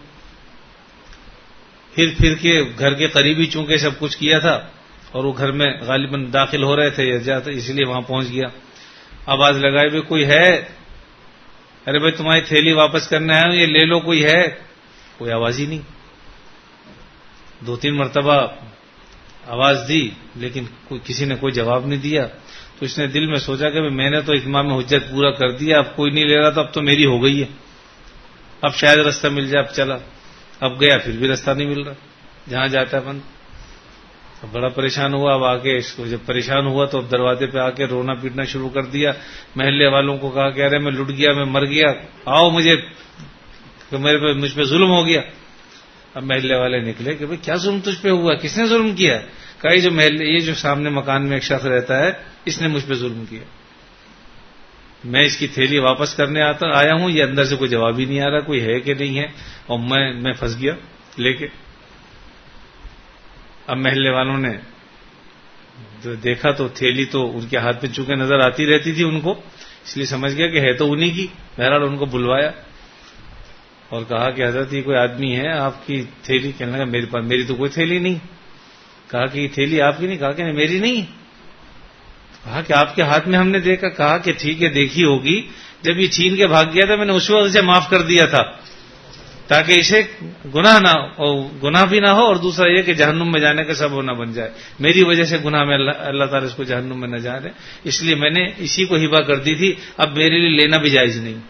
پھر پھر کے گھر کے قریبی چونکہ سب کچھ کیا تھا اور وہ گھر میں غالباً داخل ہو رہے تھے یا جاتے، اس لیے وہاں پہنچ گیا۔ آواز لگائی بھی کوئی ہے، ارے بھائی تمہاری تھیلی واپس کرنے آئے ہوں، یہ لے لو، کوئی ہے؟ کوئی آواز ہی نہیں۔ دو تین مرتبہ آواز دی لیکن کوئی کسی نے کوئی جواب نہیں دیا، تو اس نے دل میں سوچا کہ میں نے تو اتمام حجت پورا کر دیا، اب کوئی نہیں لے رہا تو اب تو میری ہو گئی ہے، اب شاید راستہ مل جائے۔ اب چلا، اب گیا، پھر بھی راستہ نہیں مل رہا، جہاں جاتا ہے بند۔ اب بڑا پریشان ہوا، اب آگے اس کو جب پریشان ہوا تو اب دروازے پہ آ کے رونا پیٹنا شروع کر دیا۔ محلے والوں کو کہا کہ ارے میں لٹ گیا، میں مر گیا، آؤ مجھے، کہ میرے پہ مجھ پہ ظلم ہو گیا۔ اب محلے والے نکلے کہ بھئی کیا ظلم تجھ پہ ہوا، کس نے ظلم کیا؟ کہا یہ جو محلے یہ جو سامنے مکان میں ایک شخص رہتا ہے اس نے مجھ پہ ظلم کیا، میں اس کی تھیلی واپس کرنے آتا آیا ہوں، یہ اندر سے کوئی جواب ہی نہیں آ رہا کوئی ہے کہ نہیں ہے، اور میں میں پھنس گیا لے کے۔ اب محلے والوں نے دیکھا تو تھیلی تو ان کے ہاتھ میں چونکہ نظر آتی رہتی تھی ان کو، اس لیے سمجھ گیا کہ ہے تو انہی کی۔ بہرحال ان کو بلوایا اور کہا کہ حضرت یہ کوئی آدمی ہے آپ کی تھیلی، کہنے لگا میرے پاس میری تو کوئی تھیلی نہیں۔ کہا کہ یہ تھیلی آپ کی نہیں؟ کہا کہ نہیں میری نہیں۔ کہا کہ آپ کے ہاتھ میں ہم نے دیکھا۔ کہا کہ ٹھیک ہے دیکھی ہوگی، جب یہ چھین کے بھاگ گیا تھا میں نے اس وقت اسے معاف کر دیا تھا تاکہ اسے گناہ نہ اور گناہ بھی نہ ہو، اور دوسرا یہ کہ جہنم میں جانے کا سبب نہ بن جائے، میری وجہ سے گناہ میں اللہ, اللہ تعالیٰ اس کو جہنم میں نہ جانے، اس لیے میں نے اسی کو ہبہ کر دی تھی، اب میرے لیے لینا بھی جائز نہیں،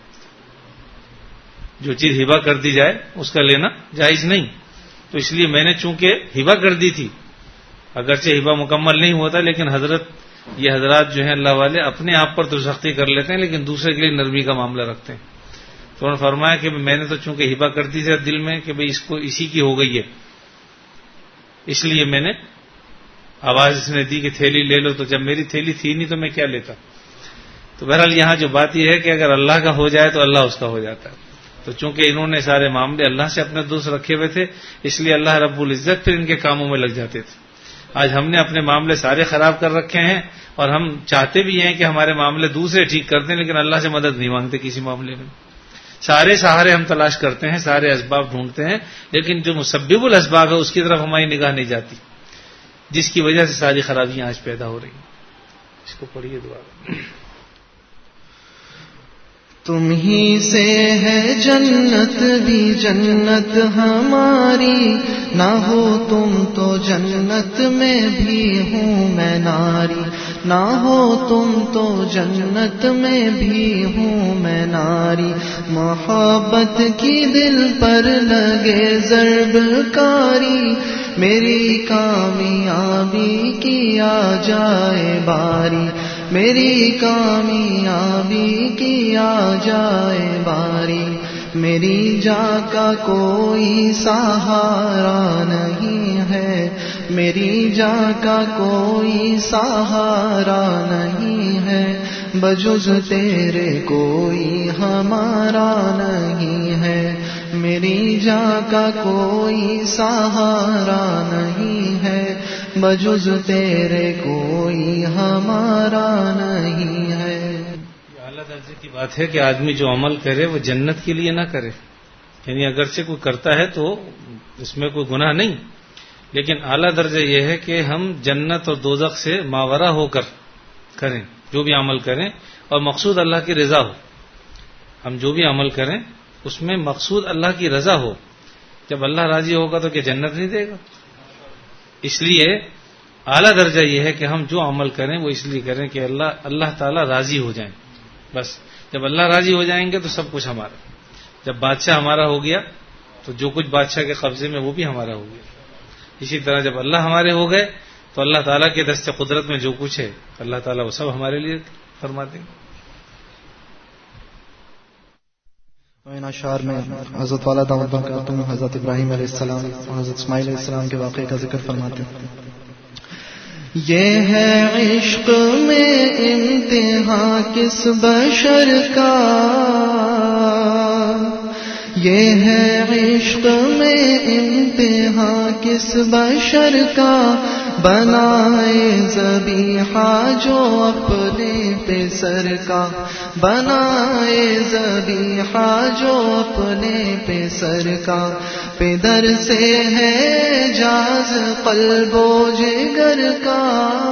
جو چیز ہبہ کر دی جائے اس کا لینا جائز نہیں، تو اس لیے میں نے چونکہ ہبہ کر دی تھی، اگرچہ ہبہ مکمل نہیں ہوتا لیکن حضرت یہ حضرات جو ہیں اللہ والے اپنے آپ پر تو سختی کر لیتے ہیں لیکن دوسرے کے لیے نرمی کا معاملہ رکھتے ہیں۔ تو انہوں نے فرمایا کہ میں نے تو چونکہ ہبہ کر دی تھی دل میں کہ بھئی اس کو اسی کی ہو گئی ہے، اس لیے میں نے آواز اس نے دی کہ تھیلی لے لو، تو جب میری تھیلی تھی نہیں تو میں کیا لیتا۔ تو بہرحال یہاں جو بات یہ ہے کہ اگر اللہ کا ہو جائے تو اللہ اس کا ہو جاتا ہے. تو چونکہ انہوں نے سارے معاملے اللہ سے اپنے دوست رکھے ہوئے تھے اس لیے اللہ رب العزت پھر ان کے کاموں میں لگ جاتے تھے. آج ہم نے اپنے معاملے سارے خراب کر رکھے ہیں اور ہم چاہتے بھی ہیں کہ ہمارے معاملے دوسرے ٹھیک کرتے ہیں لیکن اللہ سے مدد نہیں مانگتے کسی معاملے میں. سارے سہارے ہم تلاش کرتے ہیں, سارے اسباب ڈھونڈتے ہیں, لیکن جو مسبب الاسباب ہے اس کی طرف ہماری نگاہ نہیں جاتی, جس کی وجہ سے ساری خرابیاں آج پیدا ہو رہی ہیں. اس کو پڑھیے دوبارہ. تم ہی سے ہے جنت بھی جنت ہماری, نہ ہو تم تو جنت میں بھی ہوں میں ناری, نہ ہو تم تو جنت میں بھی ہوں میں ناری. محبت کی دل پر لگے ضرب کاری, میری کامیابی کی آ جائے باری, میری کامیابی کی آ جائے باری. میری جا کا کوئی سہارا نہیں ہے, میری جا کا کوئی سہارا نہیں ہے, بجز تیرے کوئی ہمارا نہیں ہے. میری جا کا کوئی سہارا نہیں ہے, بجز تیرے کوئی ہمارا نہیں ہے. اعلیٰ درجے کی بات ہے کہ آدمی جو عمل کرے وہ جنت کے لیے نہ کرے, یعنی اگرچہ کوئی کرتا ہے تو اس میں کوئی گناہ نہیں, لیکن اعلیٰ درجہ یہ ہے کہ ہم جنت اور دوزخ سے ماورا ہو کر کریں جو بھی عمل کریں, اور مقصود اللہ کی رضا ہو. ہم جو بھی عمل کریں اس میں مقصود اللہ کی رضا ہو. جب اللہ راضی ہوگا تو کیا جنت نہیں دے گا؟ اس لیے اعلیٰ درجہ یہ ہے کہ ہم جو عمل کریں وہ اس لیے کریں کہ اللہ اللہ تعالیٰ راضی ہو جائیں. بس جب اللہ راضی ہو جائیں گے تو سب کچھ ہمارا. جب بادشاہ ہمارا ہو گیا تو جو کچھ بادشاہ کے قبضے میں وہ بھی ہمارا ہو گیا. اسی طرح جب اللہ ہمارے ہو گئے تو اللہ تعالیٰ کے دست قدرت میں جو کچھ ہے اللہ تعالیٰ وہ سب ہمارے لیے فرما دیں گے. ان اشعار میں حضرت والا دعوت برکاتہ میں حضرت ابراہیم علیہ السلام اور حضرت اسماعیل علیہ السلام کے واقعے کا ذکر فرماتے ہیں. یہ ہے عشق میں امتحان کس بشر کا, یہ ہے عشق میں امتحان کس بشر کا, بنائے ذبیحہ جو اپنے پسر کا, بنائے ذبیحہ جو اپنے پسر کا. پدر سے ہے جاز قلب و جگر کا,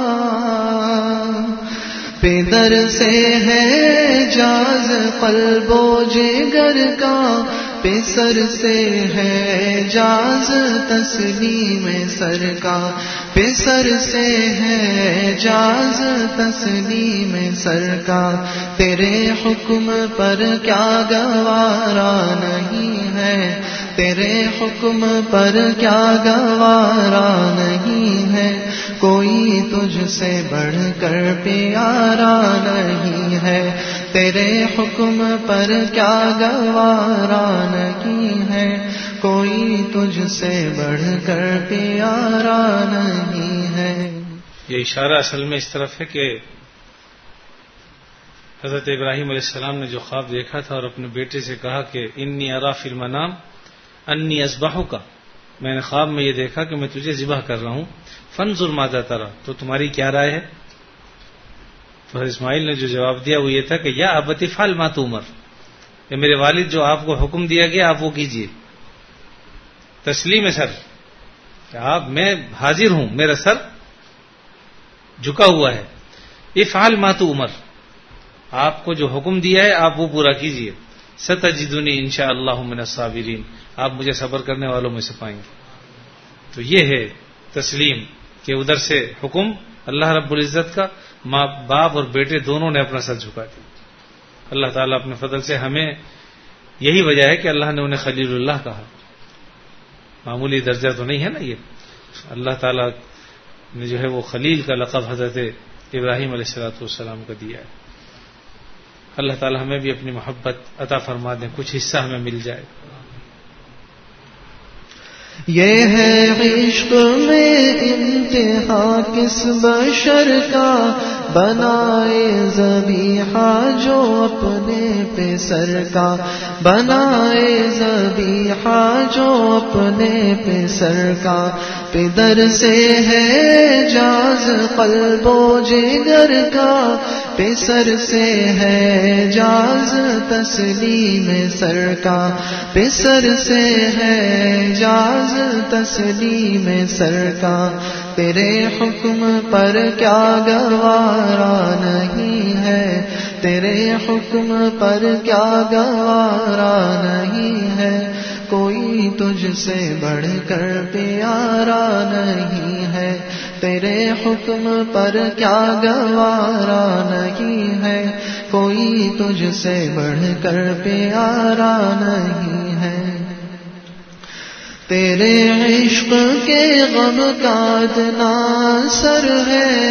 پدر سے ہے جاز قلب و جگر کا, پسر سے ہے جاز تسلیم سر کا, پسر سے ہے جاز تسلیم سر کا. تیرے حکم پر کیا گوارا نہیں ہے, تیرے حکم پر کیا گوارا نہیں ہے, کوئی تجھ سے بڑھ کر پیارا نہیں ہے. تیرے حکم پر کیا گوارا نہیں ہے, کوئی تجھ سے بڑھ کر پیارا نہیں ہے. یہ اشارہ اصل میں اس طرف ہے کہ حضرت ابراہیم علیہ السلام نے جو خواب دیکھا تھا اور اپنے بیٹے سے کہا کہ انی ارا فی المنام انی اذبحک, میں نے خواب میں یہ دیکھا کہ میں تجھے ذبح کر رہا ہوں, فانظر ماذا تری, تو تمہاری کیا رائے ہے؟ تو اسماعیل نے جو جواب دیا وہ یہ تھا کہ یا ابت افعل ما تؤمر, کہ میرے والد جو آپ کو حکم دیا گیا آپ وہ کیجیے. تسلیم سر, کہ آپ میں حاضر ہوں, میرا سر جھکا ہوا ہے. افعل ما تؤمر, آپ کو جو حکم دیا ہے آپ وہ پورا کیجیے. ستجدنی انشاءاللہ من الصابرین, آپ مجھے صبر کرنے والوں میں سے پائیں گے. تو یہ ہے تسلیم کہ ادھر سے حکم اللہ رب العزت کا, ماں باپ اور بیٹے دونوں نے اپنا سر جھکا دیا. اللہ تعالیٰ اپنے فضل سے ہمیں, یہی وجہ ہے کہ اللہ نے انہیں خلیل اللہ کہا. معمولی درجہ تو نہیں ہے نا یہ. اللہ تعالیٰ نے جو ہے وہ خلیل کا لقب حضرت ابراہیم علیہ الصلوۃ والسلام کو دیا ہے. اللہ تعالیٰ ہمیں بھی اپنی محبت عطا فرما دیں, کچھ حصہ ہمیں مل جائے. یہ ہے عشق میں انتہا کس بشر کا، بنائے ذبیحہ جو اپنے پسر کا، بنائے ذبیحہ جو اپنے پسر کا، پدر سے ہے جاز قلب و جگر کا، پسر سے ہے جاز تسلیم سر کا، پسر سے ہے جاز تسلیم سر کا، تیرے حکم پر کیا گوارا نہیں ہے، تیرے حکم پر کیا گوارا نہیں ہے، کوئی تجھ سے بڑھ کر پیارا نہیں ہے، تیرے حکم پر کیا گوارا نہیں ہے، کوئی تجھ سے بڑھ کر پیارا نہیں ہے، تیرے عشق کے غم کا اتنا اثر ہے،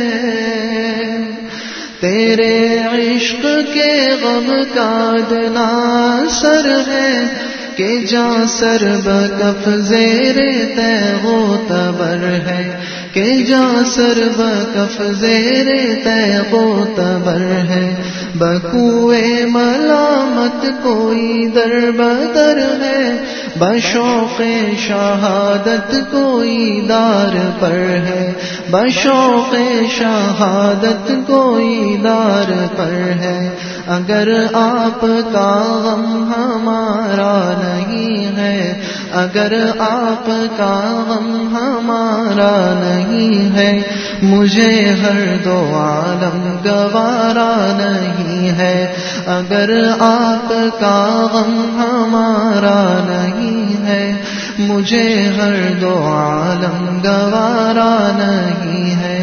تیرے عشق کے غم کا اتنا اثر ہے کہ جاں سر بکف زیر تیغ و تبر ہے، کہ جاں سر بکف زیر تیغ و تبر ہے، بکوئے ملامت کوئی در بدر ہے، بشوق شہادت کوئی دار پر ہے، بشوق شہادت کوئی دار پر ہے، اگر آپ کا غم ہمارا نہیں ہے، اگر آپ کا غم ہمارا نہیں ہے، مجھے ہر دو عالم گوارا نہیں ہے، اگر آپ کا غم ہمارا نہیں ہے، مجھے ہر دو عالم گوارا نہیں ہے،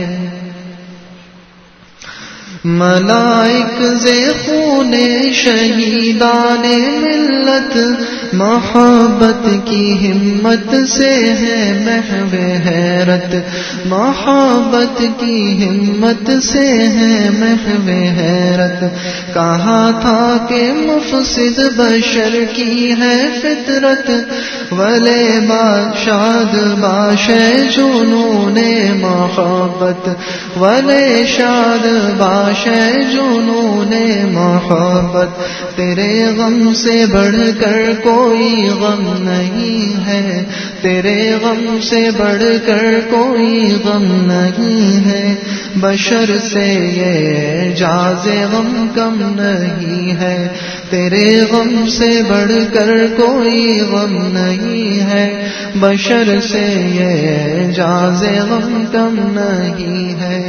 ملائک ز خون شہیدان ملت محبت کی ہمت سے ہے محو حیرت، محبت کی ہمت سے ہے محو حیرت، کہا تھا کہ مفسد بشر کی ہے فطرت، ولے بادشاد باشے جنون محبت، ولے شاد باشے جنون محبت، تیرے غم سے بڑھ کر کوئی غم نہیں ہے، تیرے غم سے بڑھ کر کوئی غم نہیں ہے، بشر سے یہ اعجاز غم کم نہیں ہے، تیرے غم سے بڑھ کر کوئی غم نہیں ہے، بشر سے یہ اعجاز غم کم نہیں ہے،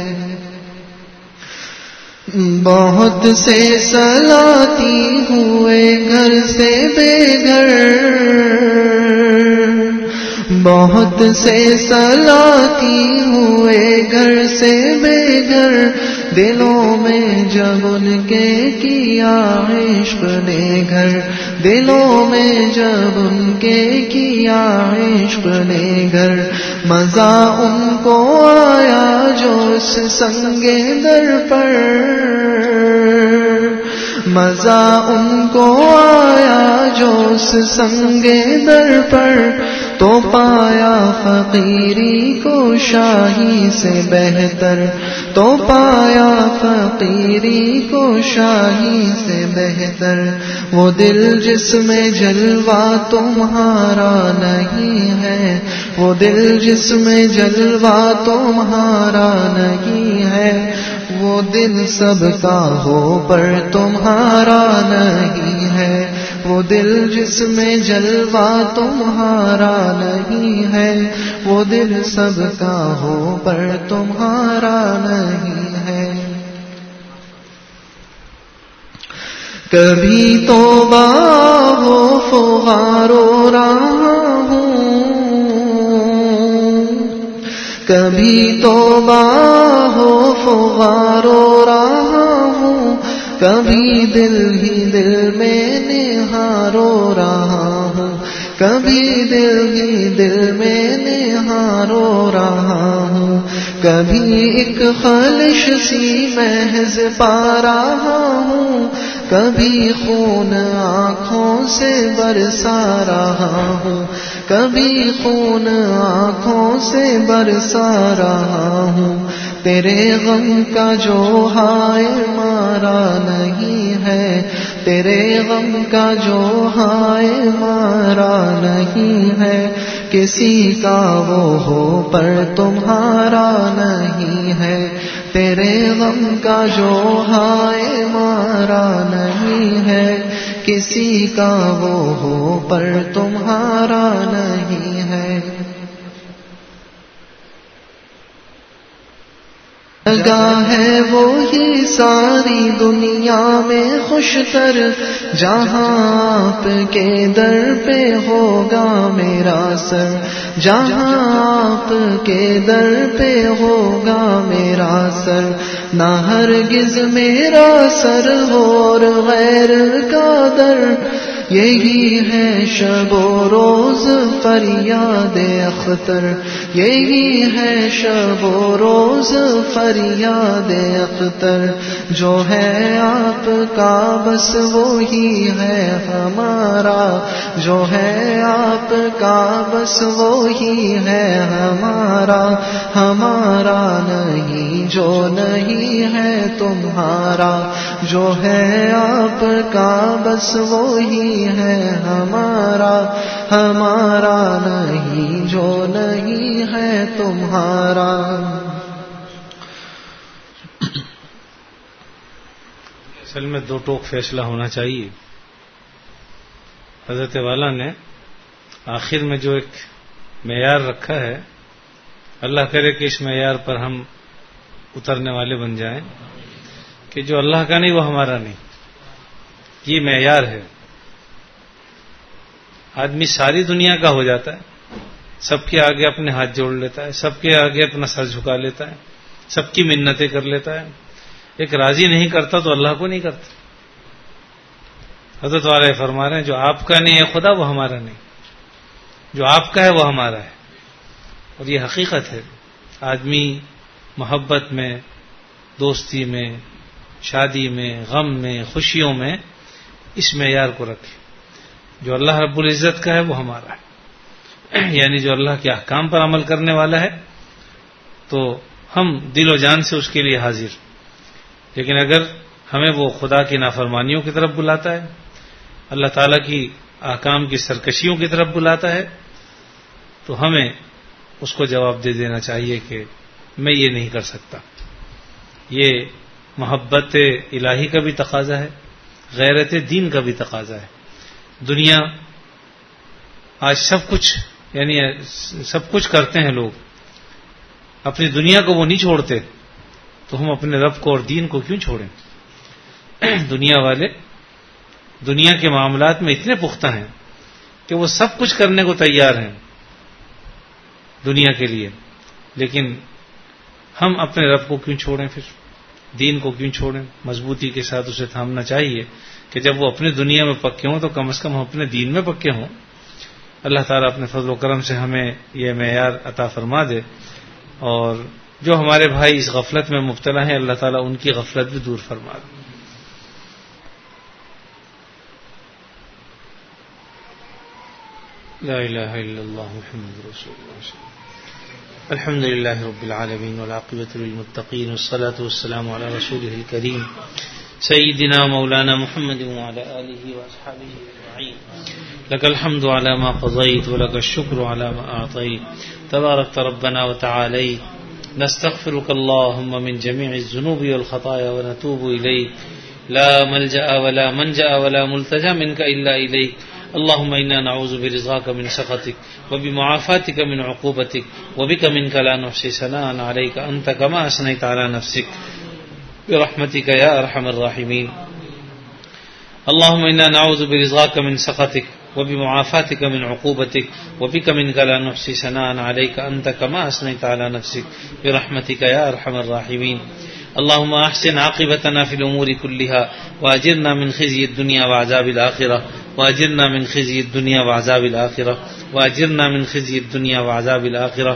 بہت سے سلاتی ہوئے گھر سے بے گھر، بہت سے سلاتی ہوئے گھر سے بے گھر، دلوں میں جب ان کے کیا عشق نے گھر، دلوں میں جب ان کے کیا عشق نے گھر، مزہ ان کو آیا جو اس سنگے در پر، مزہ ان کو آیا جو اس سنگے در پر، تو پایا فقیری کو شاہی سے بہتر، تو پایا فقیری کو شاہی سے بہتر، وہ دل جس میں جلوہ تمہارا نہیں ہے، وہ دل جس میں جلوہ تمہارا نہیں ہے، وہ دل سب کا ہو پر تمہارا نہیں ہے، وہ دل جس میں جلوہ تمہارا نہیں ہے، وہ دل سب کا ہو پر تمہارا نہیں ہے، کبھی توبہ ہو فغارو رہا ہوں، کبھی توبہ ہو فغارو رہا ہوں، کبھی دل ہی دل میں نہارو رہا ہوں، کبھی دل ہی دل میں نہارو رہا ہوں، کبھی ایک خلش سی محض پا رہا ہوں، کبھی خون آنکھوں سے برسا رہا ہوں، کبھی خون آنکھوں سے برسا رہا ہوں، تیرے غم کا جو ہائے مارا نہیں ہے، تیرے غم کا جو ہائے مارا نہیں ہے، کسی کا وہ ہو پر تمہارا نہیں ہے، تیرے غم کا جو ہائے مارا نہیں ہے، کسی کا وہ ہو پر تمہارا نہیں ہے۔ لگا ہے وہی ساری دنیا میں خوشتر، جہاں آپ کے در پہ ہوگا میرا سر، جہاں آپ کے در پہ ہوگا میرا سر، نہ ہرگز میرا سر ہو اور غیر کا در، یہی ہے شب و روز فریاد اختر، یہی ہے شب و روز فریاد اختر، جو ہے آپ کا بس وہی ہے ہمارا، جو ہے آپ کا بس وہی ہے ہمارا، ہمارا نہیں جو نہیں ہے تمہارا، جو ہے آپ کا بس وہی ہے ہمارا، ہمارا نہیں جو نہیں ہے تمہارا۔ اصل میں دو ٹوک فیصلہ ہونا چاہیے۔ حضرت والا نے آخر میں جو ایک معیار رکھا ہے، اللہ کرے کہ اس معیار پر ہم اترنے والے بن جائیں کہ جو اللہ کا نہیں وہ ہمارا نہیں، یہ معیار ہے۔ آدمی ساری دنیا کا ہو جاتا ہے، سب کے آگے اپنے ہاتھ جوڑ لیتا ہے، سب کے آگے اپنا سر جھکا لیتا ہے، سب کی منتیں کر لیتا ہے، ایک راضی نہیں کرتا تو اللہ کو نہیں کرتا۔ حضرت والے فرما رہے ہیں جو آپ کا نہیں ہے خدا وہ ہمارا نہیں، جو آپ کا ہے وہ ہمارا ہے، اور یہ حقیقت ہے۔ آدمی محبت میں، دوستی میں، شادی میں، غم میں، خوشیوں میں اس معیار کو رکھے، جو اللہ رب العزت کا ہے وہ ہمارا ہے، یعنی جو اللہ کے احکام پر عمل کرنے والا ہے تو ہم دل و جان سے اس کے لیے حاضر، لیکن اگر ہمیں وہ خدا کی نافرمانیوں کی طرف بلاتا ہے، اللہ تعالیٰ کی احکام کی سرکشیوں کی طرف بلاتا ہے، تو ہمیں اس کو جواب دے دینا چاہیے کہ میں یہ نہیں کر سکتا۔ یہ محبت الہی کا بھی تقاضا ہے، غیرت دین کا بھی تقاضا ہے۔ دنیا آج سب کچھ یعنی سب کچھ کرتے ہیں لوگ، اپنی دنیا کو وہ نہیں چھوڑتے، تو ہم اپنے رب کو اور دین کو کیوں چھوڑیں؟ دنیا والے دنیا کے معاملات میں اتنے پختہ ہیں کہ وہ سب کچھ کرنے کو تیار ہیں دنیا کے لیے، لیکن ہم اپنے رب کو کیوں چھوڑیں؟ پھر دین کو کیوں چھوڑیں؟ مضبوطی کے ساتھ اسے تھامنا چاہیے کہ جب وہ اپنی دنیا میں پکے ہوں تو کم از کم ہم اپنے دین میں پکے ہوں۔ اللہ تعالیٰ اپنے فضل و کرم سے ہمیں یہ معیار عطا فرما دے، اور جو ہمارے بھائی اس غفلت میں مبتلا ہیں اللہ تعالیٰ ان کی غفلت بھی دور فرما دے۔ لا الہ الا اللہ محمد رسول اللہ۔ الحمد للہ رب العالمین والعاقبۃ للمتقین والصلاة والسلام علی رسولہ الکریم سیدنا مولانا محمد وعلى آلہ واصحابہ اجمعین۔ لک الحمد علی ما قضیت ولک الشکر علی ما اعطیت، تبارکت ربنا وتعالیت، نستغفرک اللہم من جمیع الذنوب والخطایا ونتوب الیک، لا ملجأ ولا منجأ ولا ملتجا منک الا الیک، اللهم إنا نعوذ برضاك من سخطك وبمعافاتك من عقوبتك وبك منك لا نحصي ثناء عليك أنت كما أثنيت على نفسك برحمتك يا أرحم الراحمين. اللهم إنا نعوذ برضاك من سخطك وبمعافاتك من عقوبتك وبك منك لا نحصي ثناء عليك أنت كما أثنيت على نفسك برحمتك يا أرحم الراحمين. اللهم أحسن عاقبتنا في الأمور كلها وأجرنا من خزي الدنيا وعذاب الآخرة وأجرنا من خزي الدنيا وعذاب الآخرة وأجرنا من خزي الدنيا وعذاب الآخرة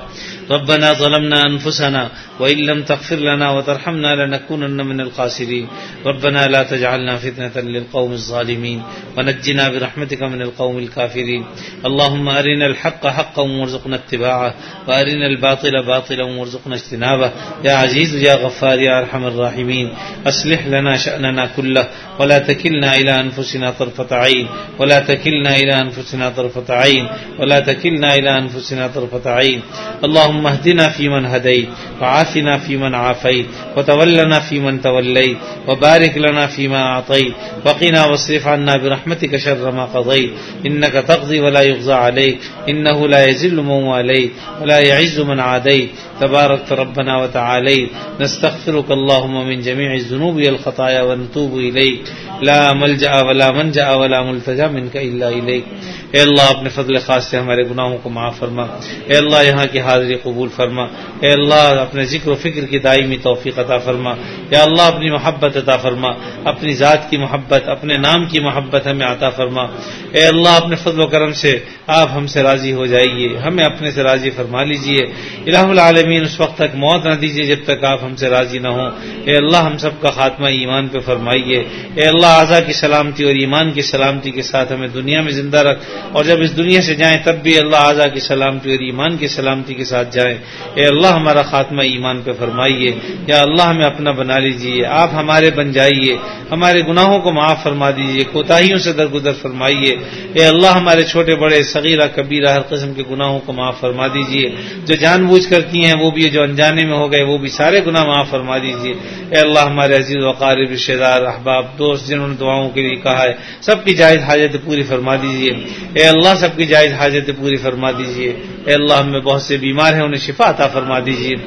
ربنا ظلمنا أنفسنا وإن لم تغفر لنا وترحمنا لنكونن من الخاسرين ربنا لا تجعلنا فتنة للقوم الظالمين ونجنا برحمتك من القوم الكافرين اللهم أرنا الحق حقا وارزقنا اتباعه وأرنا الباطل باطلا وارزقنا اجتنابه يا عزيز يا غفار يا أرحم الراحمين أصلح لنا شأننا كله ولا تكلنا إلى أنفسنا طرفة عين ولا تكلنا إلى أنفسنا طرفة عين ولا تكلنا إلى أنفسنا طرفة عين اللهم اهدنا فيمن هديت وعافنا فيمن عافيت وتولنا فيمن توليت وبارك لنا فيما أعطيت وقنا واصرف عنا برحمتك شر ما قضيت إنك تقضي ولا يقضى عليك إنه لا يذل من واليت ولا يعز من عاديت تبارك ربنا وتعاليت نستغفرك اللهم من جميع الذنوب والخطايا ونتوب إليك لا ملجأ ولا منجأ ولا ملتجأ منك إلا إليك اے اللہ اپنے فضل خاص سے ہمارے گناہوں کو معاف فرما اے اللہ یہاں کی حاضری قبول فرما اے اللہ اپنے ذکر و فکر کی دائمی توفیق عطا فرما یا اللہ اپنی محبت عطا فرما اپنی ذات کی محبت اپنے نام کی محبت ہمیں عطا فرما اے اللہ اپنے فضل و کرم سے آپ ہم سے راضی ہو جائیے ہمیں اپنے سے راضی فرما لیجئے الہ العالمین اس وقت تک موت نہ دیجیے جب تک آپ ہم سے راضی نہ ہوں اے اللہ ہم سب کا خاتمہ ایمان پہ فرمائیے اے اللہ اعضاء کی سلامتی اور ایمان کی سلامتی کے ساتھ ہمیں دنیا میں زندہ رکھ اور جب اس دنیا سے جائیں تب بھی اللہ اعضاء کی سلامتی اور ایمان کی سلامتی کے ساتھ جائیں اے اللہ ہمارا خاتمہ ایمان پہ فرمائیے یا اللہ ہمیں اپنا بنا لیجیے آپ ہمارے بن جائیے ہمارے گناہوں کو معاف فرما دیجیے کوتاہیوں سے درگزر فرمائیے اے اللہ ہمارے چھوٹے بڑے صغیرہ کبیرہ ہر قسم کے گناہوں کو معاف فرما دیجیے جو جان بوجھ کر کیے ہیں وہ بھی جو انجانے میں ہو گئے وہ بھی سارے گناہ معاف فرما دیجیے اے اللہ ہمارے عزیز وقارب رشتہ دار احباب دوست جنہوں نے دعاؤں کے لیے کہا ہے سب کی جائز حاجت پوری فرما دیجیے اے اللہ سب کی جائز حاجت پوری فرما دیجیے اے اللہ ہم میں بہت سے بیمار ہیں انہیں شفا عطا فرما دیجیے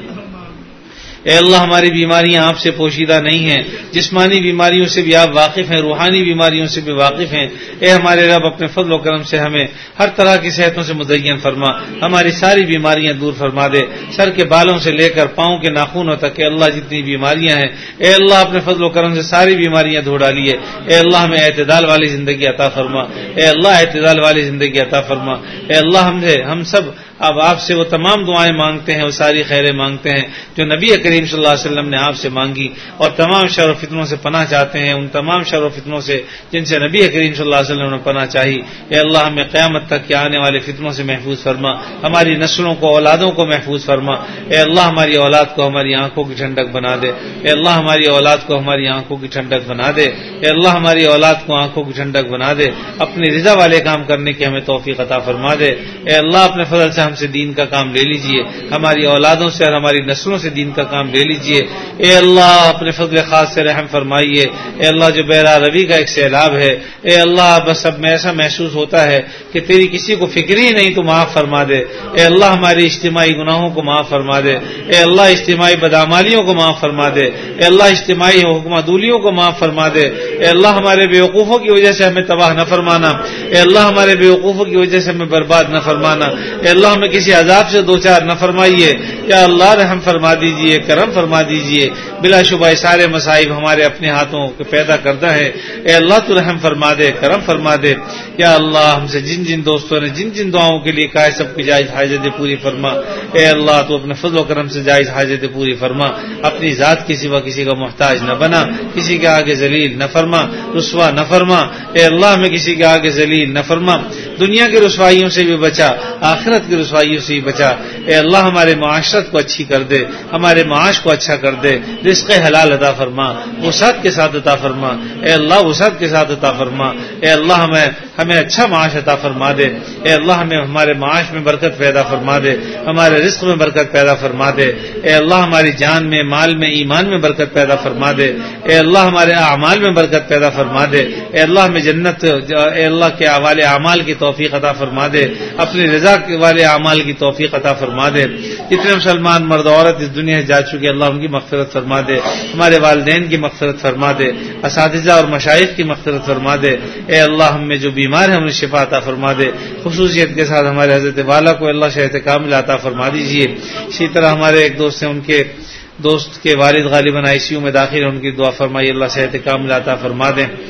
اے اللہ ہماری بیماریاں آپ سے پوشیدہ نہیں ہیں جسمانی بیماریوں سے بھی آپ واقف ہیں روحانی بیماریوں سے بھی واقف ہیں اے ہمارے رب اپنے فضل و کرم سے ہمیں ہر طرح کی صحتوں سے مزین فرما ہماری ساری بیماریاں دور فرما دے سر کے بالوں سے لے کر پاؤں کے ناخنوں تک اے اللہ جتنی بیماریاں ہیں اے اللہ اپنے فضل و کرم سے ساری بیماریاں دھو ڈالیے اے اللہ ہمیں اعتدال والی زندگی عطا فرما اے اللہ اعتدال والی زندگی عطا فرما اے اللہ ہم سے ہم سب اب آپ سے وہ تمام دعائیں مانگتے ہیں وہ ساری خیریں مانگتے ہیں جو نبی کریم صلی اللہ علیہ وسلم نے آپ سے مانگی اور تمام شر و فتنوں سے پناہ چاہتے ہیں ان تمام شر و فتنوں سے جن سے نبی کریم صلی اللہ علیہ وسلم نے پناہ چاہی اے اللہ ہمیں قیامت تک کے آنے والے فتنوں سے محفوظ فرما ہماری نسلوں کو اولادوں کو محفوظ فرما اے اللہ ہماری اولاد کو ہماری آنکھوں کی ٹھنڈک بنا دے اے اللہ ہماری اولاد کو ہماری آنکھوں کی ٹھنڈک بنا دے اے اللہ ہماری اولاد کو آنکھوں کی ٹھنڈک بنا دے اپنی رضا والے کام کرنے کی ہمیں توفیق عطا فرما دے اے اللہ اپنے فضل سے ہم سے دین کا کام لے لیجئے ہماری اولادوں سے اور ہماری نسلوں سے دین کا کام لے لیجئے اے اللہ اپنے فضل خاص سے رحم فرمائیے اے اللہ جو بحیرہ روی کا ایک سیلاب ہے اے اللہ بس اب میں ایسا محسوس ہوتا ہے کہ تیری کسی کو فکر ہی نہیں تو معاف فرما دے اے اللہ ہماری اجتماعی گناہوں کو معاف فرما دے اے اللہ اجتماعی بدعمالیوں کو معاف فرما دے اے اللہ اجتماعی حکمہ دولیوں کو معاف فرما دے اے اللہ ہمارے بیوقوفوں کی وجہ سے ہمیں تباہ نہ فرمانا اے اللہ ہمارے بیوقوفوں کی وجہ سے ہمیں برباد نہ فرمانا اے اللہ ہمیں کسی عذاب سے دو چار نہ فرمائیے یا اللہ رحم فرما دیجئے کرم فرما دیجئے بلا شبہ سارے مصائب ہمارے اپنے ہاتھوں کے پیدا کردہ ہے اے اللہ تو رحم فرما دے کرم فرما دے یا اللہ ہم سے جن جن دوستوں نے جن جن دعاؤں کے لیے کہا ہے سب کی جائز حاجتیں پوری فرما اے اللہ تو اپنے فضل و کرم سے جائز حاجتیں پوری فرما اپنی ذات کی سوا کسی کا محتاج نہ بنا کسی کے آگے ذلیل نہ فرما رسوا نہ فرما اے اللہ ہمیں کسی کے آگے ذلیل نہ فرما دنیا کی رسوائیوں سے بھی بچا آخرت کی رسوائیوں سے بھی بچا اے اللہ ہمارے معاشرت کو اچھی کر دے ہمارے معاش کو اچھا کر دے رزق حلال عطا فرما وسعت کے ساتھ عطا فرما اے اللہ وسعت کے ساتھ عطا فرما اے اللہ ہمیں ہمیں اچھا معاش عطا فرما دے اے اللہ ہمیں ہمارے معاش میں برکت پیدا فرما دے ہمارے رزق میں برکت پیدا فرما دے اے اللہ ہماری جان میں مال میں ایمان میں برکت پیدا فرما دے اے اللہ ہمارے اعمال میں برکت پیدا فرما دے اے اللہ ہمیں جنت اے اللہ کے والے اعمال کی توفیق عطا فرما دے اپنی رضا والے اعمال کی توفیق عطا فرما دے جتنے مسلمان مرد عورت اس دنیا سے جا چکے اللہ ان کی مغفرت فرما دے ہمارے والدین کی مغفرت فرما دے اساتذہ اور مشائخ کی مغفرت فرما دے اے اللہ ہم میں جو بیمار ہیں انہیں شفا عطا فرما دے خصوصیت کے ساتھ ہمارے حضرت والا کو اللہ صحت کامل عطا فرما دیجیے اسی طرح ہمارے ایک دوست ہیں ان کے دوست کے والد غالباً آئی سی یو میں داخل ہیں ان کی دعا فرمائی اللہ صحت کامل عطا فرما دیں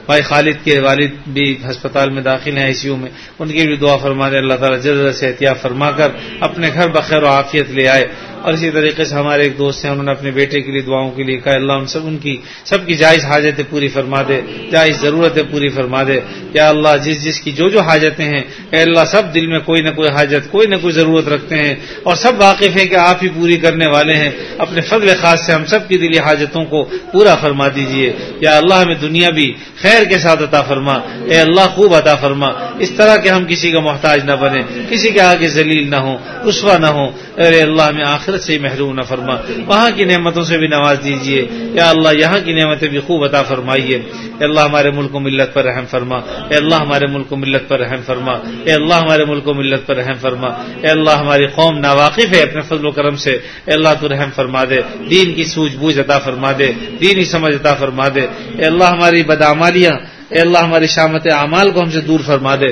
بھائی خالد کے والد بھی ہسپتال میں داخل ہیں، آئی سی یو میں، ان کی بھی دعا فرما دے، اللہ تعالیٰ جلد سے احتیاط فرما کر اپنے گھر بخیر و عافیت لے آئے۔ اور اسی طریقے سے ہمارے ایک دوست ہیں، انہوں نے اپنے بیٹے کے لیے دعاؤں کے لیے کہا، اللہ ان سب ان کی سب کی جائز حاجتیں پوری فرما دے، جائز ضرورتیں پوری فرما دے۔ یا اللہ جس جس کی جو جو حاجتیں ہیں اے اللہ سب دل میں کوئی نہ کوئی حاجت، کوئی نہ کوئی ضرورت رکھتے ہیں اور سب واقف ہیں کہ آپ ہی پوری کرنے والے ہیں، اپنے فضل خاص سے ہم سب کی دلی حاجتوں کو پورا فرما دیجئے۔ یا اللہ ہمیں دنیا بھی خیر کے ساتھ عطا فرما، اے اللہ خوب عطا فرما، اس طرح کہ ہم کسی کا محتاج نہ بنے، کسی کے آگے ذلیل نہ ہوں، رسوا نہ ہوں۔ اے اللہ ہمیں آخرت سے محروم نہ فرما، وہاں کی نعمتوں سے بھی نواز دیجئے۔ یا اللہ یہاں کی نعمتیں بھی خوب عطا فرمائیے۔ اے اللہ ہمارے ملک و ملت پر رحم فرما، اے اللہ ہمارے ملک و ملت پر رحم فرما، اے اللہ ہمارے ملک و ملت پر رحم فرما۔ اے اللہ ہماری قوم ناواقف ہے اپنے فضل و کرم سے، اے اللہ تو رحم فرما دے، دین کی سوجھ بوجھ عطا فرما دے، دینی سمجھ عطا فرما دے۔ اے اللہ ہماری بدعمالیاں، اے اللہ ہماری شامت اعمال کو ہم سے دور فرما دے،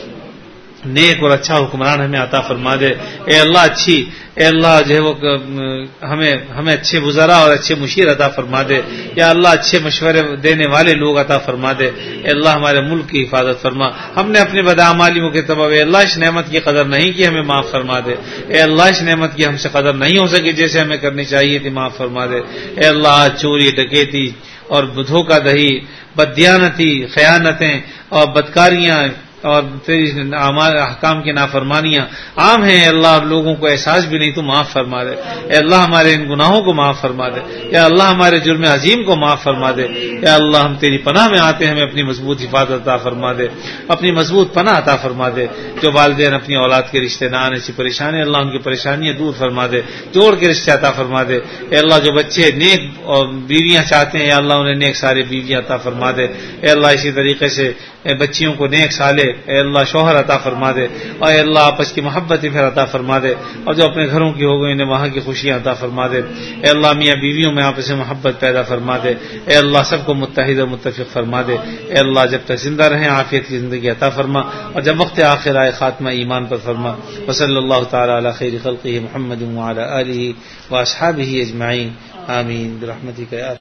نیک اور اچھا حکمران ہمیں عطا فرما دے۔ اے اللہ اچھی اے اللہ جو ہے وہ ہمیں ہمیں اچھے وزراء اور اچھے مشیر عطا فرما دے۔ یا اللہ اچھے مشورے دینے والے لوگ عطا فرما دے۔ اے اللہ ہمارے ملک کی حفاظت فرما، ہم نے اپنے بدعمالیوں کے سبب اے اللہ اس نعمت کی قدر نہیں کی، ہمیں معاف فرما دے۔ اے اللہ اس نعمت کی ہم سے قدر نہیں ہو سکی جیسے ہمیں کرنی چاہیے تھی، معاف فرما دے۔ اے اللہ چوری ڈکیتی اور دھوکہ دہی، بددیانتی، خیانتیں اور بدکاریاں اور تیری احکام کی نافرمانیاں عام ہیں، اللہ لوگوں کو احساس بھی نہیں، تو معاف فرما دے۔ اے اللہ ہمارے ان گناہوں کو معاف فرما دے، یا اللہ ہمارے جرم عظیم کو معاف فرما دے۔ یا اللہ ہم تیری پناہ میں آتے ہیں، ہمیں اپنی مضبوط حفاظت عطا فرما دے، اپنی مضبوط پناہ عطا فرما دے۔ جو والدین اپنی اولاد کے رشتے نہ آنے سے پریشان ہیں، اللہ ان کی پریشانیاں دور فرما دے، جوڑ کے رشتے عطا فرما دے۔ اے اللہ جو بچے نیک اور بیویاں چاہتے ہیں، یا اللہ انہیں نیک سارے بیویاں عطا فرما دے۔ اے اللہ اسی طریقے سے بچیوں کو نیک سالے اے اللہ شوہر عطا فرما دے، اور اے اللہ آپس کی محبت پھر عطا فرما دے، اور جو اپنے گھروں کی ہو گئی انہیں وہاں کی خوشیاں عطا فرما دے۔ اے اللہ میاں بیویوں میں آپس میں محبت پیدا فرما دے۔ اے اللہ سب کو متحد و متفق فرما دے۔ اے اللہ جب تک زندہ رہیں عافیت کی زندگی عطا فرما، اور جب وقت آخر آئے خاتمہ ایمان پر فرما۔ وصلی اللہ تعالی علی خیر خلقہ محمد وعلی آلہ واصحابہ اجمعین، آمین برحمتک یا